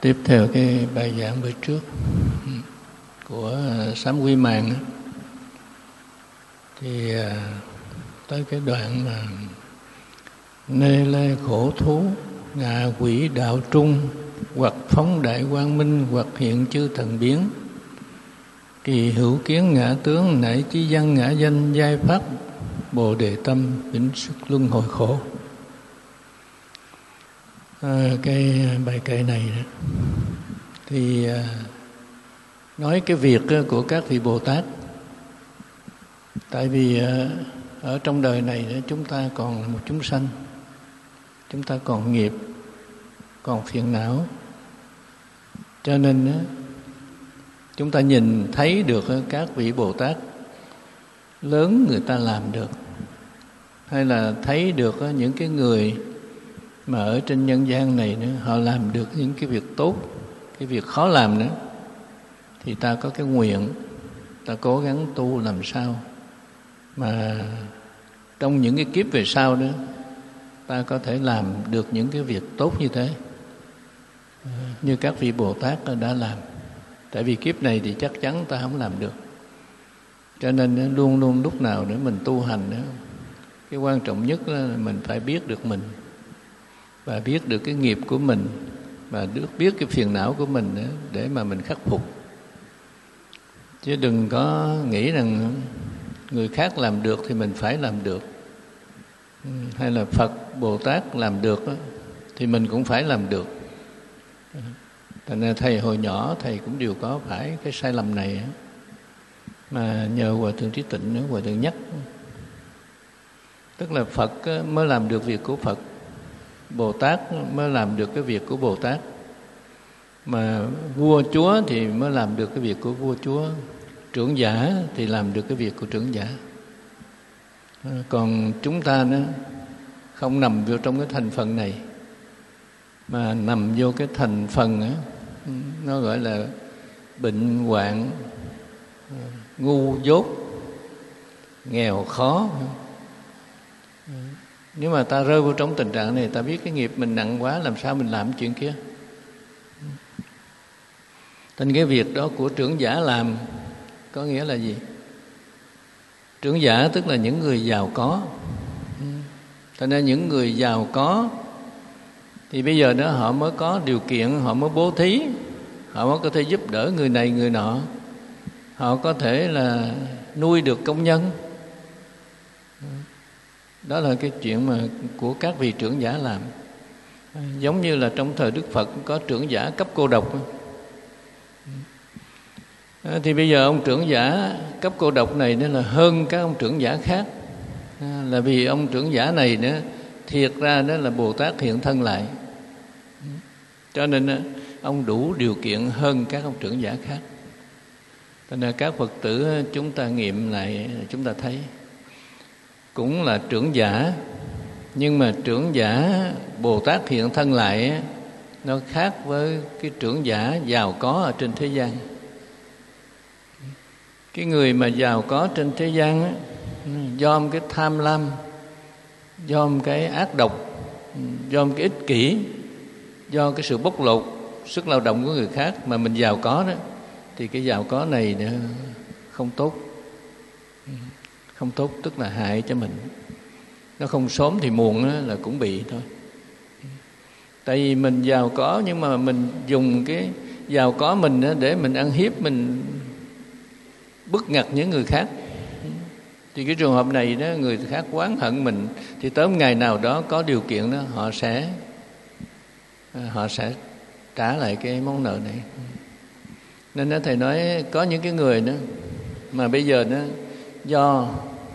Tiếp theo cái bài giảng bữa trước của Sám Quy Màng á, thì tới cái đoạn mà nê lê khổ thú, ngạ quỷ đạo trung, hoặc phóng đại quang minh, hoặc hiện chư thần biến, kỳ hữu kiến ngã tướng, nảy chí văn ngã danh, giai phát bồ đề tâm, vĩnh sức luân hồi khổ. Cái bài kệ này đó, thì nói cái việc của các vị Bồ Tát. Tại vì ở trong đời này chúng ta còn là một chúng sanh, chúng ta còn nghiệp, còn phiền não, cho nên chúng ta nhìn thấy được các vị Bồ Tát lớn người ta làm được, hay là thấy được những cái người mà ở trên nhân gian này nữa, họ làm được những cái việc tốt, cái việc khó làm nữa, thì ta có cái nguyện, ta cố gắng tu làm sao mà trong những cái kiếp về sau đó ta có thể làm được những cái việc tốt như thế, như các vị Bồ Tát đã làm. Tại vì kiếp này thì chắc chắn ta không làm được, cho nên luôn luôn lúc nào để mình tu hành đó, cái quan trọng nhất là mình phải biết được mình, và biết được cái nghiệp của mình, và biết cái phiền não của mình nữa, để mà mình khắc phục. Chứ đừng có nghĩ rằng người khác làm được thì mình phải làm được, hay là Phật Bồ Tát làm được thì mình cũng phải làm được. Thành ra thầy hồi nhỏ thầy cũng đều có phải cái sai lầm này, mà nhờ Hòa Thượng Trí Tịnh nữa, Hòa Thượng nhắc. Tức là Phật mới làm được việc của Phật, Bồ Tát mới làm được cái việc của Bồ Tát, mà vua chúa thì mới làm được cái việc của vua chúa, trưởng giả thì làm được cái việc của trưởng giả. Còn chúng ta nữa không nằm vô trong cái thành phần này, mà nằm vô cái thành phần đó, nó gọi là bệnh hoạn, ngu dốt, nghèo khó. Nếu mà ta rơi vào trong tình trạng này, ta biết cái nghiệp mình nặng quá, làm sao mình làm chuyện kia. Thành cái việc đó của trưởng giả làm có nghĩa là gì? Trưởng giả tức là những người giàu có. Thành ra những người giàu có thì bây giờ đó họ mới có điều kiện, họ mới bố thí, họ mới có thể giúp đỡ người này người nọ, họ có thể là nuôi được công nhân. Đó là cái chuyện mà của các vị trưởng giả làm. Giống như là trong thời Đức Phật có trưởng giả cấp cô độc, thì bây giờ ông trưởng giả cấp cô độc này nó là hơn các ông trưởng giả khác, là vì ông trưởng giả này nữa thiệt ra đó là Bồ Tát hiện thân lại, cho nên ông đủ điều kiện hơn các ông trưởng giả khác. Cho nên các Phật tử chúng ta nghiệm lại, chúng ta thấy cũng là trưởng giả, nhưng mà trưởng giả Bồ Tát hiện thân lại nó khác với cái trưởng giả giàu có ở trên thế gian. Cái người mà giàu có trên thế gian á, do cái tham lam, do cái ác độc, do cái ích kỷ, do cái sự bóc lột sức lao động của người khác mà mình giàu có đó, thì cái giàu có này không tốt. Không tốt tức là hại cho mình. Nó không sớm thì muộn là cũng bị thôi. Tại vì mình giàu có, nhưng mà mình dùng cái giàu có mình để mình ăn hiếp, mình bức ngặt những người khác, thì cái trường hợp này đó, người khác oán hận mình, thì tới một ngày nào đó có điều kiện đó, họ sẽ trả lại cái món nợ này. Nên đó, thầy nói có những cái người đó mà bây giờ đó, do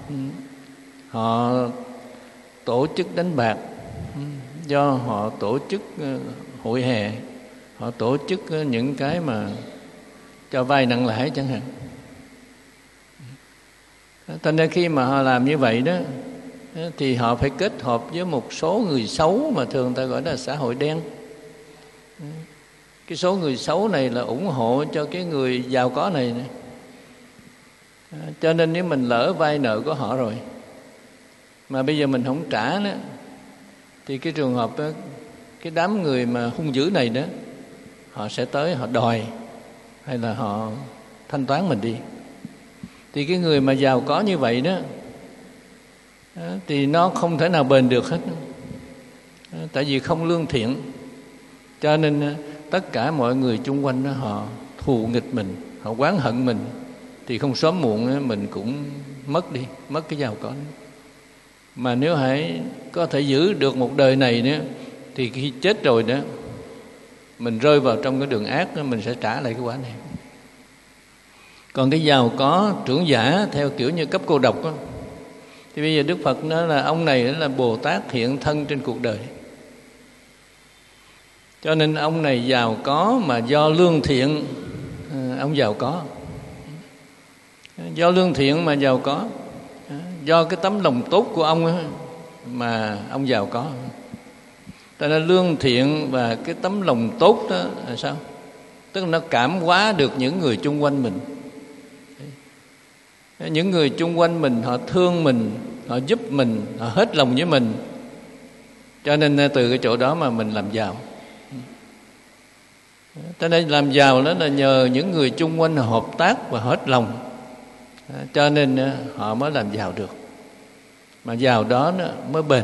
họ tổ chức đánh bạc, do họ tổ chức hội hè, họ tổ chức những cái mà cho vay nặng lãi chẳng hạn. Thành ra khi mà họ làm như vậy đó, thì họ phải kết hợp với một số người xấu mà thường ta gọi là xã hội đen. Cái số người xấu này là ủng hộ cho cái người giàu có này. Cho nên nếu mình lỡ vay nợ của họ rồi, mà bây giờ mình không trả đó, thì cái trường hợp đó, cái đám người mà hung dữ này đó, họ sẽ tới họ đòi hay là họ thanh toán mình đi. Thì cái người mà giàu có như vậy đó thì nó không thể nào bền được hết. Tại vì không lương thiện, cho nên tất cả mọi người chung quanh đó, họ thù nghịch mình, họ oán hận mình, thì không sớm muộn mình cũng mất cái giàu có. Mà nếu hãy có thể giữ được một đời này nữa, thì khi chết rồi đó, mình rơi vào trong cái đường ác đó, mình sẽ trả lại cái quả này. Còn cái giàu có trưởng giả theo kiểu như cấp cô độc đó, thì bây giờ Đức Phật nói là ông này là Bồ Tát hiện thân trên cuộc đời. Cho nên ông này giàu có mà do lương thiện, ông giàu có. Do lương thiện mà giàu có, do cái tấm lòng tốt của ông mà ông giàu có. Tại nên lương thiện và cái tấm lòng tốt đó là sao? Tức là nó cảm hóa được những người chung quanh mình. Những người chung quanh mình họ thương mình, họ giúp mình, họ hết lòng với mình. Cho nên từ cái chỗ đó mà mình làm giàu. Cho nên làm giàu đó là nhờ những người chung quanh hợp tác và hết lòng, cho nên họ mới làm giàu được. Mà giàu đó mới bền.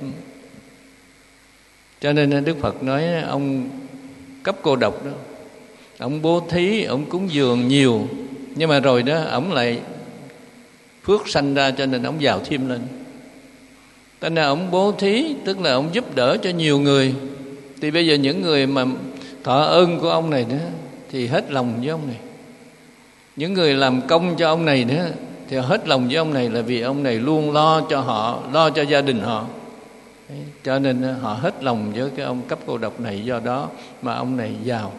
Cho nên Đức Phật nói ông cấp cô độc đó, ông bố thí, ông cúng dường nhiều, nhưng mà rồi đó ông lại phước sanh ra, cho nên ông giàu thêm lên. Cho nên ông bố thí, tức là ông giúp đỡ cho nhiều người. Thì bây giờ những người mà thọ ơn của ông này nữa thì hết lòng với ông này. Những người làm công cho ông này nữa thì hết lòng với ông này, là vì ông này luôn lo cho họ, lo cho gia đình họ. Cho nên họ hết lòng với cái ông cấp cô độc này, do đó mà ông này giàu.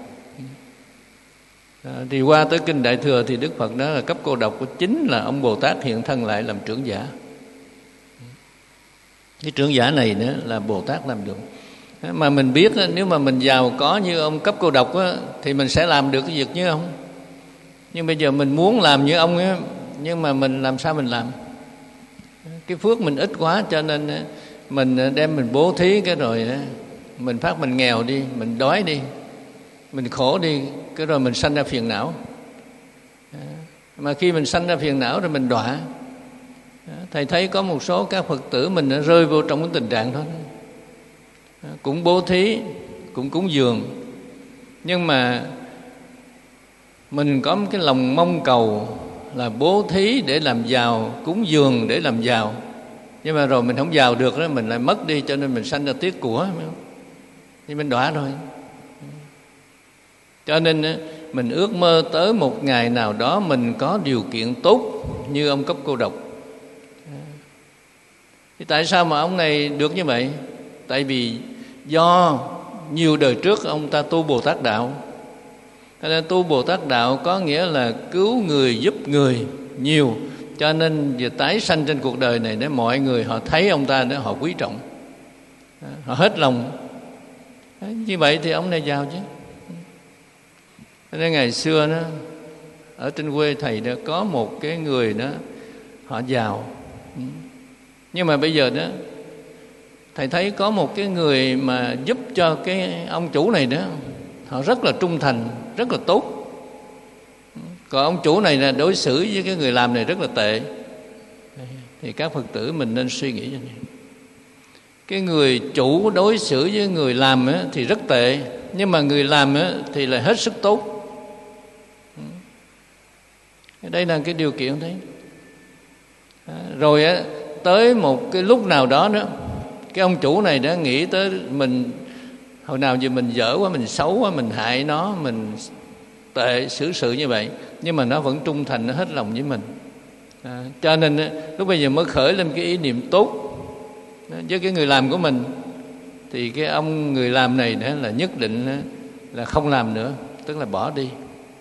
Thì qua tới Kinh Đại Thừa thì Đức Phật nói là cấp cô độc của chính là ông Bồ Tát hiện thân lại làm trưởng giả. Cái trưởng giả này nữa là Bồ Tát làm được. Mà mình biết nếu mà mình giàu có như ông cấp cô độc thì mình sẽ làm được cái việc như ông. Nhưng bây giờ mình muốn làm như ông ấy, nhưng mà mình làm sao mình làm? Cái phước mình ít quá, cho nên mình đem mình bố thí cái rồi mình phát mình nghèo đi, mình đói đi, mình khổ đi, cái rồi mình sanh ra phiền não. Mà khi mình sanh ra phiền não rồi mình đọa. Thầy thấy có một số các Phật tử mình đã rơi vô trong cái tình trạng đó. Cũng bố thí, cũng cúng dường, nhưng mà mình có một cái lòng mong cầu là bố thí để làm giàu, cúng dường để làm giàu, nhưng mà rồi mình không giàu được đó, mình lại mất đi, cho nên mình sanh ra tiếc của, thì mình đọa rồi. Cho nên mình ước mơ tới một ngày nào đó mình có điều kiện tốt như ông cấp cô độc. Thì tại sao mà ông này được như vậy? Tại vì do nhiều đời trước ông ta tu Bồ Tát Đạo. Cho nên tu Bồ Tát Đạo có nghĩa là cứu người, giúp người nhiều. Cho nên về tái sanh trên cuộc đời này, nếu mọi người họ thấy ông ta đó, họ quý trọng, họ hết lòng. Như vậy thì ông này giàu chứ. Cho nên ngày xưa đó, ở trên quê thầy đó có một cái người đó, họ giàu. Nhưng mà bây giờ đó thầy thấy có một cái người mà giúp cho cái ông chủ này đó, họ rất là trung thành, rất là tốt. Còn ông chủ này là đối xử với cái người làm này rất là tệ. Thì các Phật tử mình nên suy nghĩ như này. Cái người chủ đối xử với người làm thì rất tệ, nhưng mà người làm thì lại hết sức tốt. Đây là cái điều kiện đấy. Rồi tới một cái lúc nào đó nữa, cái ông chủ này đã nghĩ tới mình, hồi nào giờ mình dở quá, mình xấu quá, mình hại nó, mình tệ xử sự như vậy, nhưng mà nó vẫn trung thành, nó hết lòng với mình. Cho nên lúc bây giờ mới khởi lên cái ý niệm tốt với cái người làm của mình. Thì cái ông người làm này nữa là nhất định là không làm nữa, tức là bỏ đi.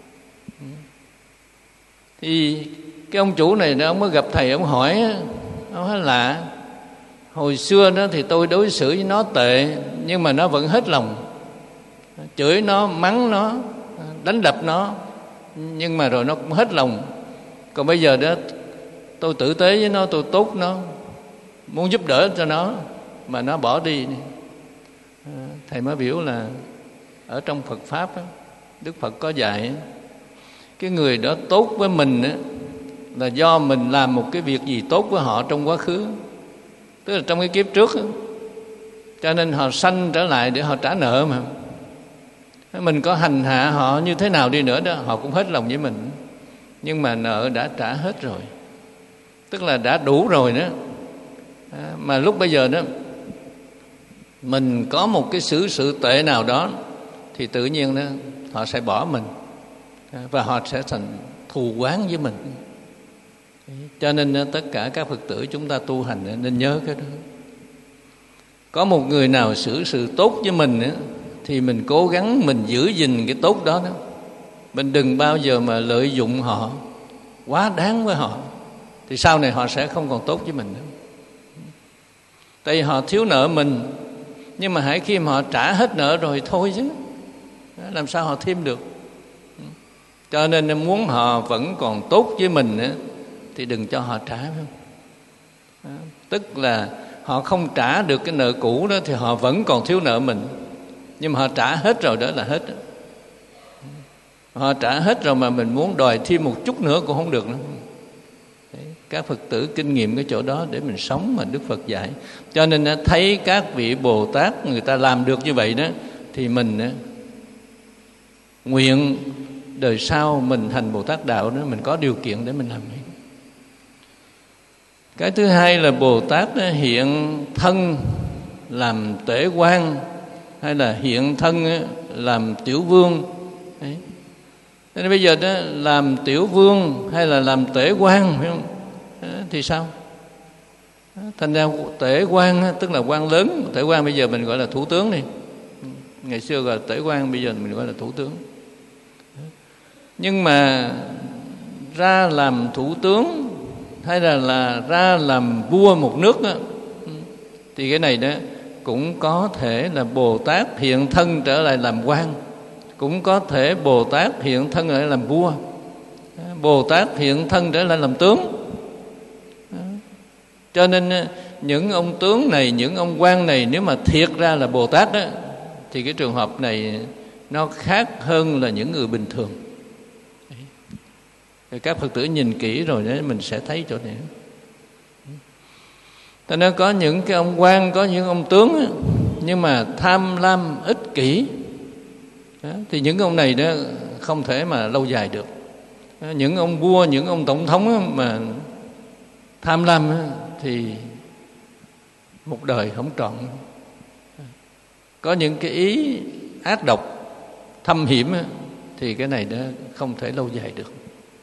Thì cái ông chủ này ông mới gặp thầy, ông hỏi, ông nói là hồi xưa đó thì tôi đối xử với nó tệ, nhưng mà nó vẫn hết lòng, chửi nó, mắng nó, đánh đập nó, nhưng mà rồi nó cũng hết lòng. Còn bây giờ đó tôi tử tế với nó, tôi tốt nó, muốn giúp đỡ cho nó, mà nó bỏ đi. Thầy mới biểu là ở trong Phật Pháp Đức Phật có dạy cái người đó tốt với mình á, là do mình làm một cái việc gì tốt với họ trong quá khứ, tức là trong cái kiếp trước á. Cho nên họ sanh trở lại để họ trả nợ mà. Mình có hành hạ họ như thế nào đi nữa đó, họ cũng hết lòng với mình. Nhưng mà nợ đã trả hết rồi, tức là đã đủ rồi đó. Mà lúc bây giờ đó mình có một cái xử sự tệ nào đó thì tự nhiên đó họ sẽ bỏ mình, và họ sẽ thành thù oán với mình. Cho nên tất cả các Phật tử chúng ta tu hành nên nhớ cái đó. Có một người nào xử sự tốt với mình thì mình cố gắng mình giữ gìn cái tốt đó đó. Mình đừng bao giờ mà lợi dụng họ quá đáng với họ, thì sau này họ sẽ không còn tốt với mình nữa. Tại vì họ thiếu nợ mình, nhưng mà hãy khi mà họ trả hết nợ rồi thôi chứ, làm sao họ thêm được. Cho nên muốn họ vẫn còn tốt với mình thì đừng cho họ trả, phải không? Tức là họ không trả được cái nợ cũ đó thì họ vẫn còn thiếu nợ mình, nhưng mà họ trả hết rồi, đó là hết. Họ trả hết rồi mà mình muốn đòi thêm một chút nữa cũng không được nữa. Các Phật tử kinh nghiệm cái chỗ đó để mình sống mà Đức Phật dạy. Cho nên thấy các vị Bồ Tát người ta làm được như vậy đó, thì mình nguyện đời sau mình thành Bồ Tát đạo đó, mình có điều kiện để mình làm. Cái thứ hai là Bồ Tát hiện thân làm Tể Quan, hay là hiện thân làm Tiểu Vương. Đấy. Nên bây giờ đó làm Tiểu Vương hay là làm Tể Quan, phải không? Thì sao? Thành ra Tể Quan tức là quan lớn. Tể Quan bây giờ mình gọi là thủ tướng đi. Ngày xưa gọi là Tể Quan, bây giờ mình gọi là thủ tướng. Nhưng mà ra làm thủ tướng hay là ra làm vua một nước đó, thì cái này đó cũng có thể là Bồ Tát hiện thân trở lại làm quan, cũng có thể Bồ Tát hiện thân lại làm vua, Bồ Tát hiện thân trở lại làm tướng. Cho nên những ông tướng này, những ông quan này, nếu mà thiệt ra là Bồ Tát đó, thì cái trường hợp này nó khác hơn là những người bình thường. Thì các Phật tử nhìn kỹ rồi đấy mình sẽ thấy chỗ này. Cho nên có những cái ông quan, có những ông tướng nhưng mà tham lam ích kỷ đó, thì những ông này đó không thể mà lâu dài được. Những ông vua, những ông tổng thống mà tham lam thì một đời không trọn. Có những cái ý ác độc, thâm hiểm thì cái này đó không thể lâu dài được.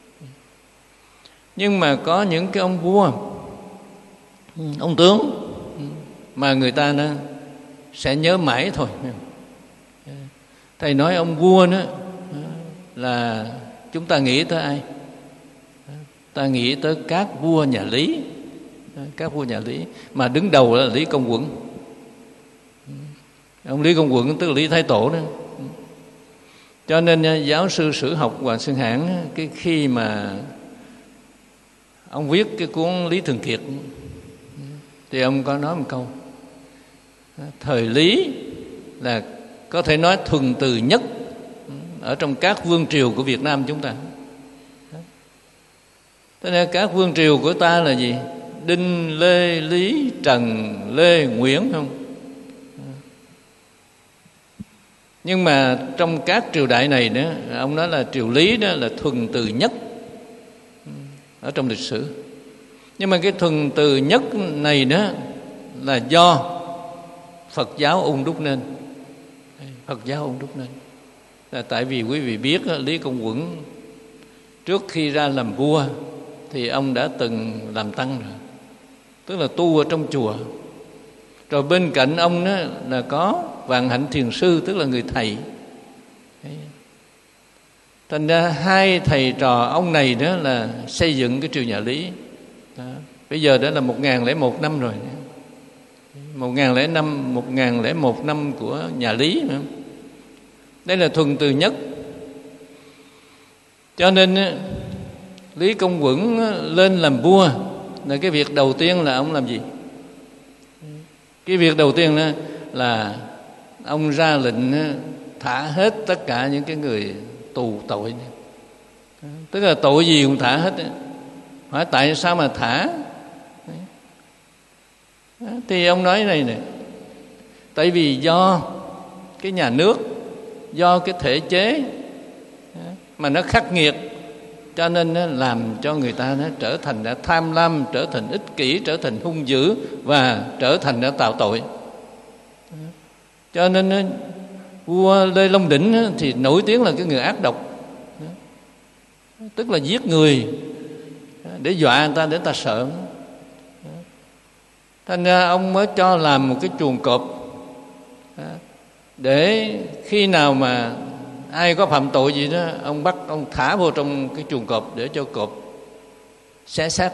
Nhưng mà có những cái ông vua, ông tướng mà người ta nó sẽ nhớ mãi thôi. Thầy nói ông vua đó là chúng ta nghĩ tới ai? Ta nghĩ tới các vua nhà Lý. Các vua nhà Lý mà đứng đầu là Lý Công Uẩn. Ông Lý Công Uẩn tức là Lý Thái Tổ đó. Cho nên giáo sư sử học Hoàng Xuân Hãn, cái khi mà ông viết cái cuốn Lý Thường Kiệt thì ông có nói một câu: thời Lý là có thể nói thuần từ nhất ở trong các vương triều của Việt Nam chúng ta. Thế nên các vương triều của ta là gì? Đinh, Lê, Lý, Trần, Lê, Nguyễn, không? Nhưng mà trong các triều đại này đó, ông nói là triều Lý đó là thuần từ nhất ở trong lịch sử. Nhưng mà cái thuần từ nhất này đó là do Phật giáo ung đúc nên. Phật giáo ung đúc nên là tại vì quý vị biết Lý Công Uẩn trước khi ra làm vua thì ông đã từng làm tăng rồi, tức là tu ở trong chùa. Rồi bên cạnh ông đó là có Vạn Hạnh Thiền Sư, tức là người thầy. Thành ra hai thầy trò ông này đó là xây dựng cái triều nhà Lý đó. Bây giờ đã là 1001 năm rồi. 1001 năm của nhà Lý nữa. Đây là thuần từ nhất. Cho nên Lý Công Uẩn lên làm vua là cái việc đầu tiên là ông làm gì? Cái việc đầu tiên là ông ra lệnh thả hết tất cả những cái người tù tội này. Tức là tội gì cũng thả hết. Hỏi tại sao mà thả? Thì ông nói này nè, tại vì do cái nhà nước, do cái thể chế mà nó khắc nghiệt, cho nên nó làm cho người ta nó trở thành đã tham lam, trở thành ích kỷ, trở thành hung dữ và trở thành đã tạo tội. Cho nên vua Lê Long Đỉnh thì nổi tiếng là cái người ác độc, tức là giết người để dọa người ta, để người ta sợ. Thành ra ông mới cho làm một cái chuồng cọp, để khi nào mà ai có phạm tội gì đó, ông bắt ông thả vô trong cái chuồng cọp để cho cọp xé xác.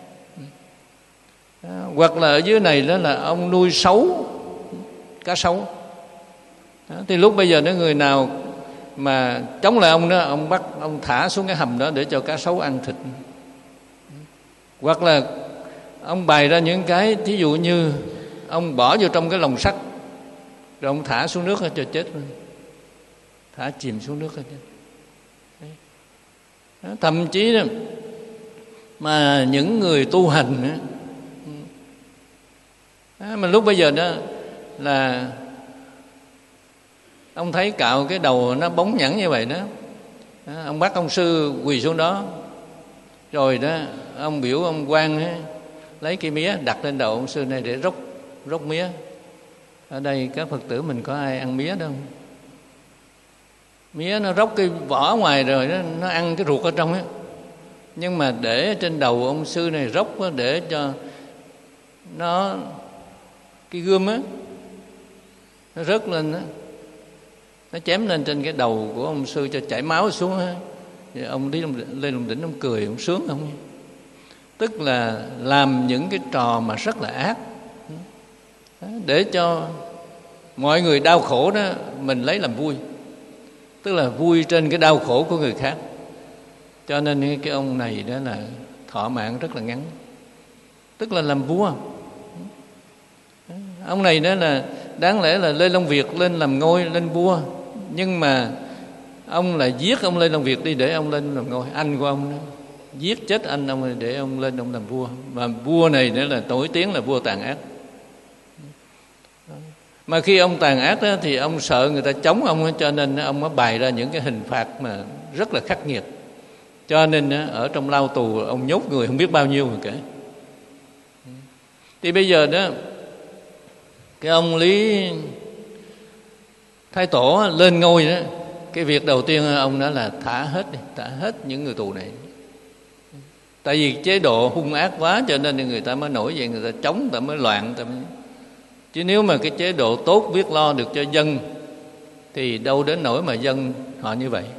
Hoặc là ở dưới này đó là ông nuôi sấu, cá sấu. Thì lúc bây giờ nếu người nào mà chống lại ông đó, ông bắt ông thả xuống cái hầm đó để cho cá sấu ăn thịt. Hoặc là ông bày ra những cái, thí dụ như ông bỏ vô trong cái lồng sắt rồi ông thả xuống nước cho chết luôn, thả chìm xuống nước cho chết. Thậm chí đó, mà những người tu hành mà lúc bây giờ đó là ông thấy cạo cái đầu nó bóng nhẵn như vậy đó, ông bắt ông sư quỳ xuống đó, rồi đó ông biểu ông quan lấy cây mía đặt lên đầu ông sư này để rốc mía. Ở đây các Phật tử mình có ai ăn mía đâu? Mía nó róc cái vỏ ngoài rồi nó ăn cái ruột ở trong á. Nhưng mà để trên đầu ông sư này róc để cho nó, cái gươm á, nó rớt lên á, nó chém lên trên cái đầu của ông sư cho chảy máu xuống á. Thì ông Lê Long Đỉnh ông cười, ông sướng không? Tức là làm những cái trò mà rất là ác, để cho mọi người đau khổ đó mình lấy làm vui, tức là vui trên cái đau khổ của người khác. Cho nên cái ông này đó là thọ mạng rất là ngắn, tức là làm vua. Ông này đó là đáng lẽ là Lê Long Việt lên làm ngôi, lên vua, nhưng mà ông lại giết ông Lê Long Việt đi để ông lên làm ngôi. Anh của ông đó, giết chết anh ông để ông lên ông làm vua. Mà vua này nữa là nổi tiếng là vua tàn ác. Mà khi ông tàn ác đó, thì ông sợ người ta chống ông, cho nên ông mới bày ra những cái hình phạt mà rất là khắc nghiệt. Cho nên ở trong lao tù ông nhốt người không biết bao nhiêu rồi kể. Thì bây giờ đó cái ông Lý Thái Tổ lên ngôi đó, cái việc đầu tiên ông đó là thả hết những người tù này. Tại vì chế độ hung ác quá, cho nên người ta mới nổi dậy, người ta chống, người ta mới loạn, chứ nếu mà cái chế độ tốt, biết lo được cho dân thì đâu đến nỗi mà dân họ như vậy.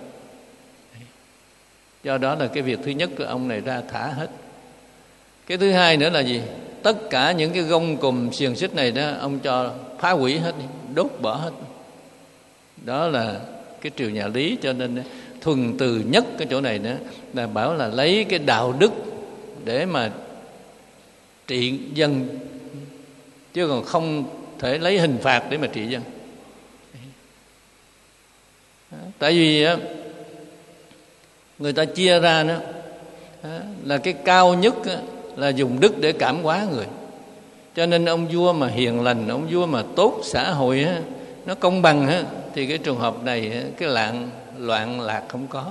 Do đó là cái việc thứ nhất của ông này ra thả hết. Cái thứ hai nữa là gì? Tất cả những cái gông cùm xiềng xích này đó ông cho phá hủy hết, đốt bỏ hết. Đó là cái triều nhà Lý. Cho nên thuần từ nhất cái chỗ này nữa là bảo là lấy cái đạo đức để mà trị dân, chứ còn không thể lấy hình phạt để mà trị dân. Tại vì người ta chia ra đó là cái cao nhất là dùng đức để cảm hóa người. Cho nên ông vua mà hiền lành, ông vua mà tốt, xã hội nó công bằng thì cái trường hợp này cái loạn lạc không có.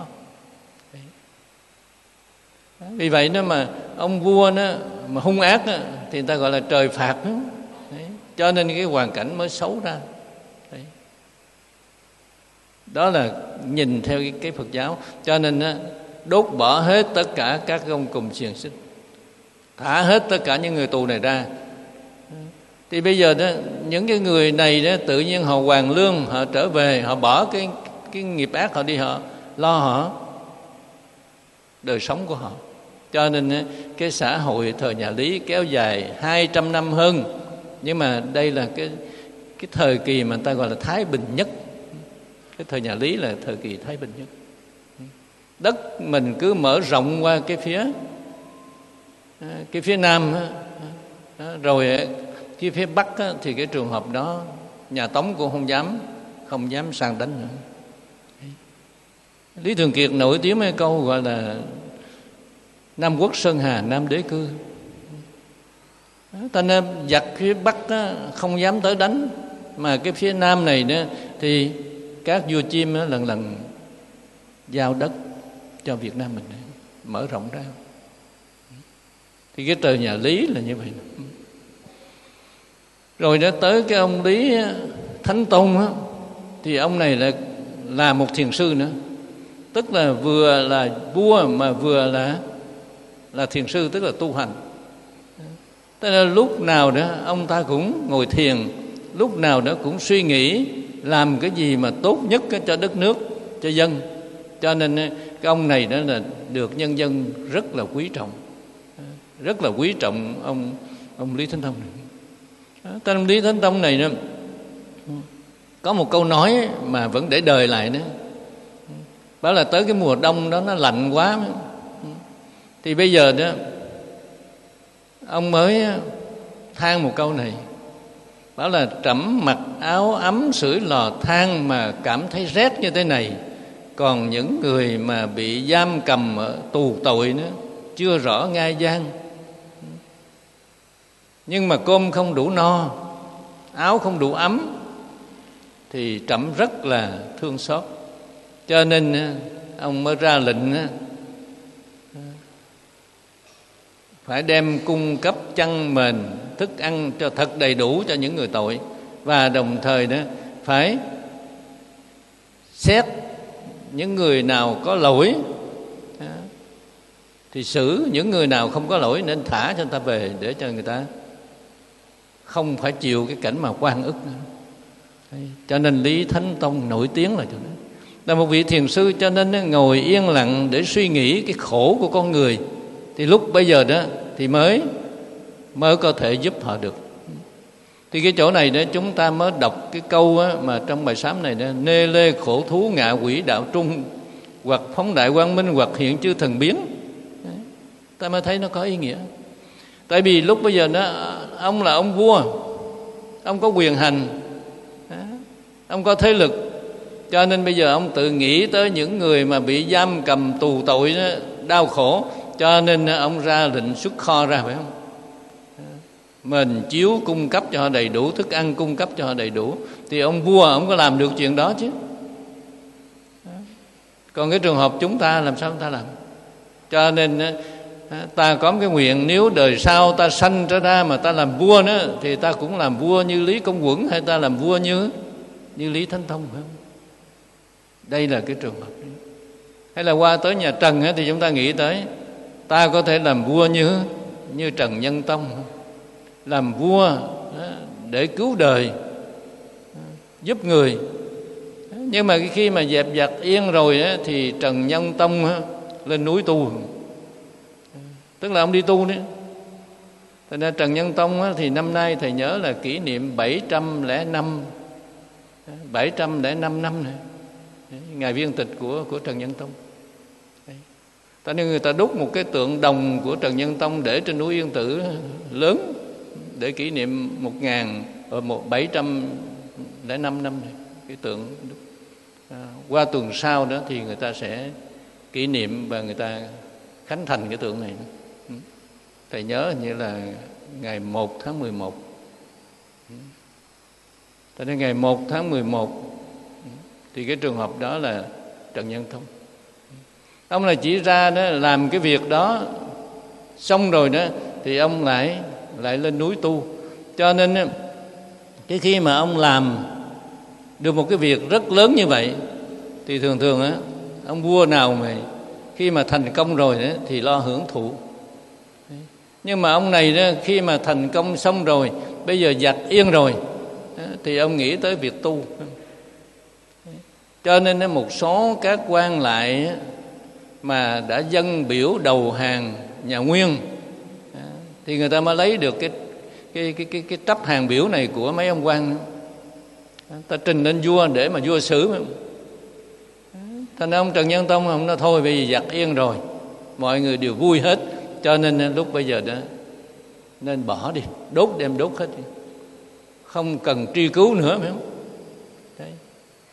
Vì vậy đó mà ông vua đó mà hung ác đó, thì người ta gọi là trời phạt đó. Cho nên cái hoàn cảnh mới xấu ra. Đấy. Đó là nhìn theo cái Phật giáo. Cho nên đốt bỏ hết tất cả các gông cùm xiềng xích, thả hết tất cả những người tù này ra. Thì bây giờ đó, những cái người này đó tự nhiên họ hoàn lương, họ trở về, họ bỏ cái nghiệp ác họ đi, họ lo họ đời sống của họ. Cho nên cái xã hội thời nhà Lý kéo dài 200 năm hơn. Nhưng mà đây là cái thời kỳ mà người ta gọi là thái bình nhất. Cái thời nhà Lý là thời kỳ thái bình nhất. Đất mình cứ mở rộng qua cái phía nam rồi cái phía bắc thì cái trường hợp đó nhà Tống cũng không dám không dám sang đánh nữa. Lý Thường Kiệt nổi tiếng với câu gọi là Nam quốc sơn hà Nam đế cư. Ta nên giặc phía Bắc đó không dám tới đánh, mà cái phía Nam này đó thì các vua chim đó lần lần giao đất cho Việt Nam mình mở rộng ra. Thì cái từ nhà Lý là như vậy. Rồi đã tới cái ông Lý Thánh Tông á, thì ông này là một thiền sư nữa, tức là vừa là vua mà vừa là thiền sư, tức là tu hành. Tức là lúc nào đó ông ta cũng ngồi thiền, lúc nào đó cũng suy nghĩ làm cái gì mà tốt nhất cho đất nước, cho dân. Cho nên cái ông này đó là được nhân dân rất là quý trọng, rất là quý trọng ông Lý Thánh Tông này. Tên ông Lý Thánh Tông này đó, có một câu nói mà vẫn để đời lại đó, bảo là tới cái mùa đông đó nó lạnh quá, thì bây giờ đó ông mới than một câu này, bảo là trẫm mặc áo ấm sưởi lò than mà cảm thấy rét như thế này, còn những người mà bị giam cầm ở tù tội nữa chưa rõ ngai gian. Nhưng mà cơm không đủ no, áo không đủ ấm thì trẫm rất là thương xót. Cho nên ông mới ra lệnh phải đem cung cấp chăn mền, thức ăn cho thật đầy đủ cho những người tội, và đồng thời đó phải xét những người nào có lỗi thì xử, những người nào không có lỗi nên thả cho người ta về, để cho người ta không phải chịu cái cảnh mà oan ức nữa. Cho nên Lý Thánh Tông nổi tiếng là chỗ đó, là một vị thiền sư, cho nên nó ngồi yên lặng để suy nghĩ cái khổ của con người, thì lúc bây giờ đó thì mới có thể giúp họ được. Thì cái chỗ này đó chúng ta mới đọc cái câu mà trong bài sám này đó: nê lê khổ thú ngạ quỷ đạo trung, hoặc phóng đại quang minh, hoặc hiện chư thần biến. Ta mới thấy nó có ý nghĩa. Tại vì lúc bây giờ đó ông là ông vua, ông có quyền hành, ông có thế lực, cho nên bây giờ ông tự nghĩ tới những người mà bị giam cầm tù tội đó, đau khổ, cho nên ông ra lệnh xuất kho ra, phải không? Mình chiếu cung cấp cho họ đầy đủ, thức ăn cung cấp cho họ đầy đủ. Thì ông vua ông có làm được chuyện đó chứ. Còn cái trường hợp chúng ta làm sao chúng ta làm? Cho nên ta có một cái nguyện, nếu đời sau ta sanh ra mà ta làm vua nữa, thì ta cũng làm vua như Lý Công Uẩn, hay ta làm vua như Lý Thánh Tông, phải không? Đây là cái trường hợp. Hay là qua tới nhà Trần thì chúng ta nghĩ tới ta có thể làm vua như Trần Nhân Tông, làm vua để cứu đời, giúp người. Nhưng mà khi mà dẹp giặc yên rồi thì Trần Nhân Tông lên núi tu, tức là ông đi tu đấy. Thành ra Trần Nhân Tông thì năm nay thầy nhớ là kỷ niệm 705 năm này, ngày viên tịch của Trần Nhân Tông. Cho nên người ta đúc một cái tượng đồng của Trần Nhân Tông để trên núi Yên Tử lớn, để kỷ niệm 705 năm này, cái tượng. Qua tuần sau đó thì người ta sẽ kỷ niệm và người ta khánh thành cái tượng này. Thầy nhớ như là ngày 1 tháng 11. Cho nên ngày 1 tháng 11 thì cái trường hợp đó là Trần Nhân Tông. Ông là chỉ ra đó làm cái việc đó xong rồi đó thì ông lại lên núi tu. Cho nên cái khi mà ông làm được một cái việc rất lớn như vậy thì thường á, ông vua nào mà khi mà thành công rồi đó thì lo hưởng thụ. Nhưng mà ông này đó, khi mà thành công xong rồi, bây giờ giặc yên rồi thì ông nghĩ tới việc tu. Cho nên một số các quan lại mà đã dâng biểu đầu hàng nhà Nguyên thì người ta mới lấy được cái trắp hàng biểu này của mấy ông quan, ta trình lên vua để mà vua xử. Thành ông Trần Nhân Tông ông nói thôi bây giờ giặc yên rồi, mọi người đều vui hết, cho nên lúc bây giờ đó nên bỏ đi, đem đốt hết đi, không cần truy cứu nữa, phải không? Đấy.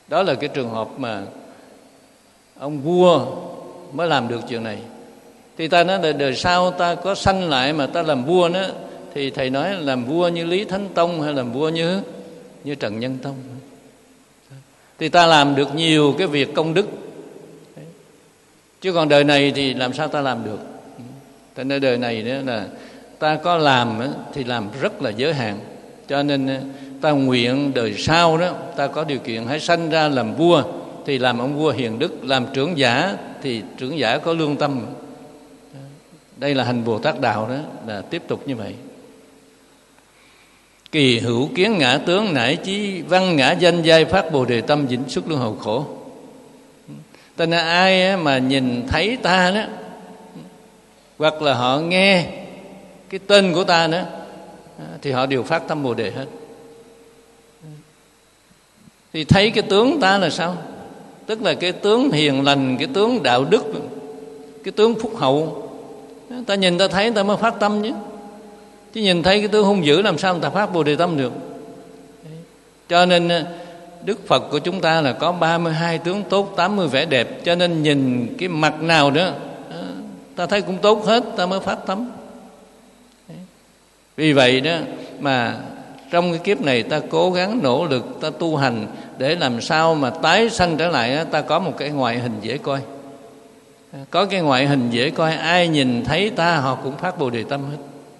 Đó là cái trường hợp mà ông vua mới làm được chuyện này. Thì ta nói là đời sau ta có sanh lại mà ta làm vua nữa, thì thầy nói làm vua như Lý Thánh Tông hay làm vua như Trần Nhân Tông, thì ta làm được nhiều cái việc công đức. Chứ còn đời này thì làm sao ta làm được. Tại nên đời này nữa là ta có làm thì làm rất là giới hạn. Cho nên ta nguyện đời sau đó ta có điều kiện hãy sanh ra làm vua, thì làm ông vua hiền đức. Làm trưởng giả thì trưởng giả có lương tâm. Đây là hành Bồ Tát đạo đó, là tiếp tục như vậy. Kỳ hữu kiến ngã tướng nải chí văn ngã danh giai phát bồ đề tâm vĩnh xuất luân hồi khổ. Tên là ai mà nhìn thấy ta đó, hoặc là họ nghe cái tên của ta nữa, thì họ đều phát tâm bồ đề hết. Thì thấy cái tướng ta là sao? Tức là cái tướng hiền lành, cái tướng đạo đức, cái tướng phúc hậu. Ta nhìn ta thấy ta mới phát tâm chứ. Chứ nhìn thấy cái tướng hung dữ làm sao người ta phát bồ đề tâm được. Cho nên Đức Phật của chúng ta là có 32 tướng tốt, 80 vẻ đẹp. Cho nên nhìn cái mặt nào đó ta thấy cũng tốt hết, ta mới phát tâm. Vì vậy đó mà trong cái kiếp này ta cố gắng nỗ lực, ta tu hành để làm sao mà tái sanh trở lại, ta có một cái ngoại hình dễ coi. Có cái ngoại hình dễ coi, ai nhìn thấy ta họ cũng phát bồ đề tâm hết.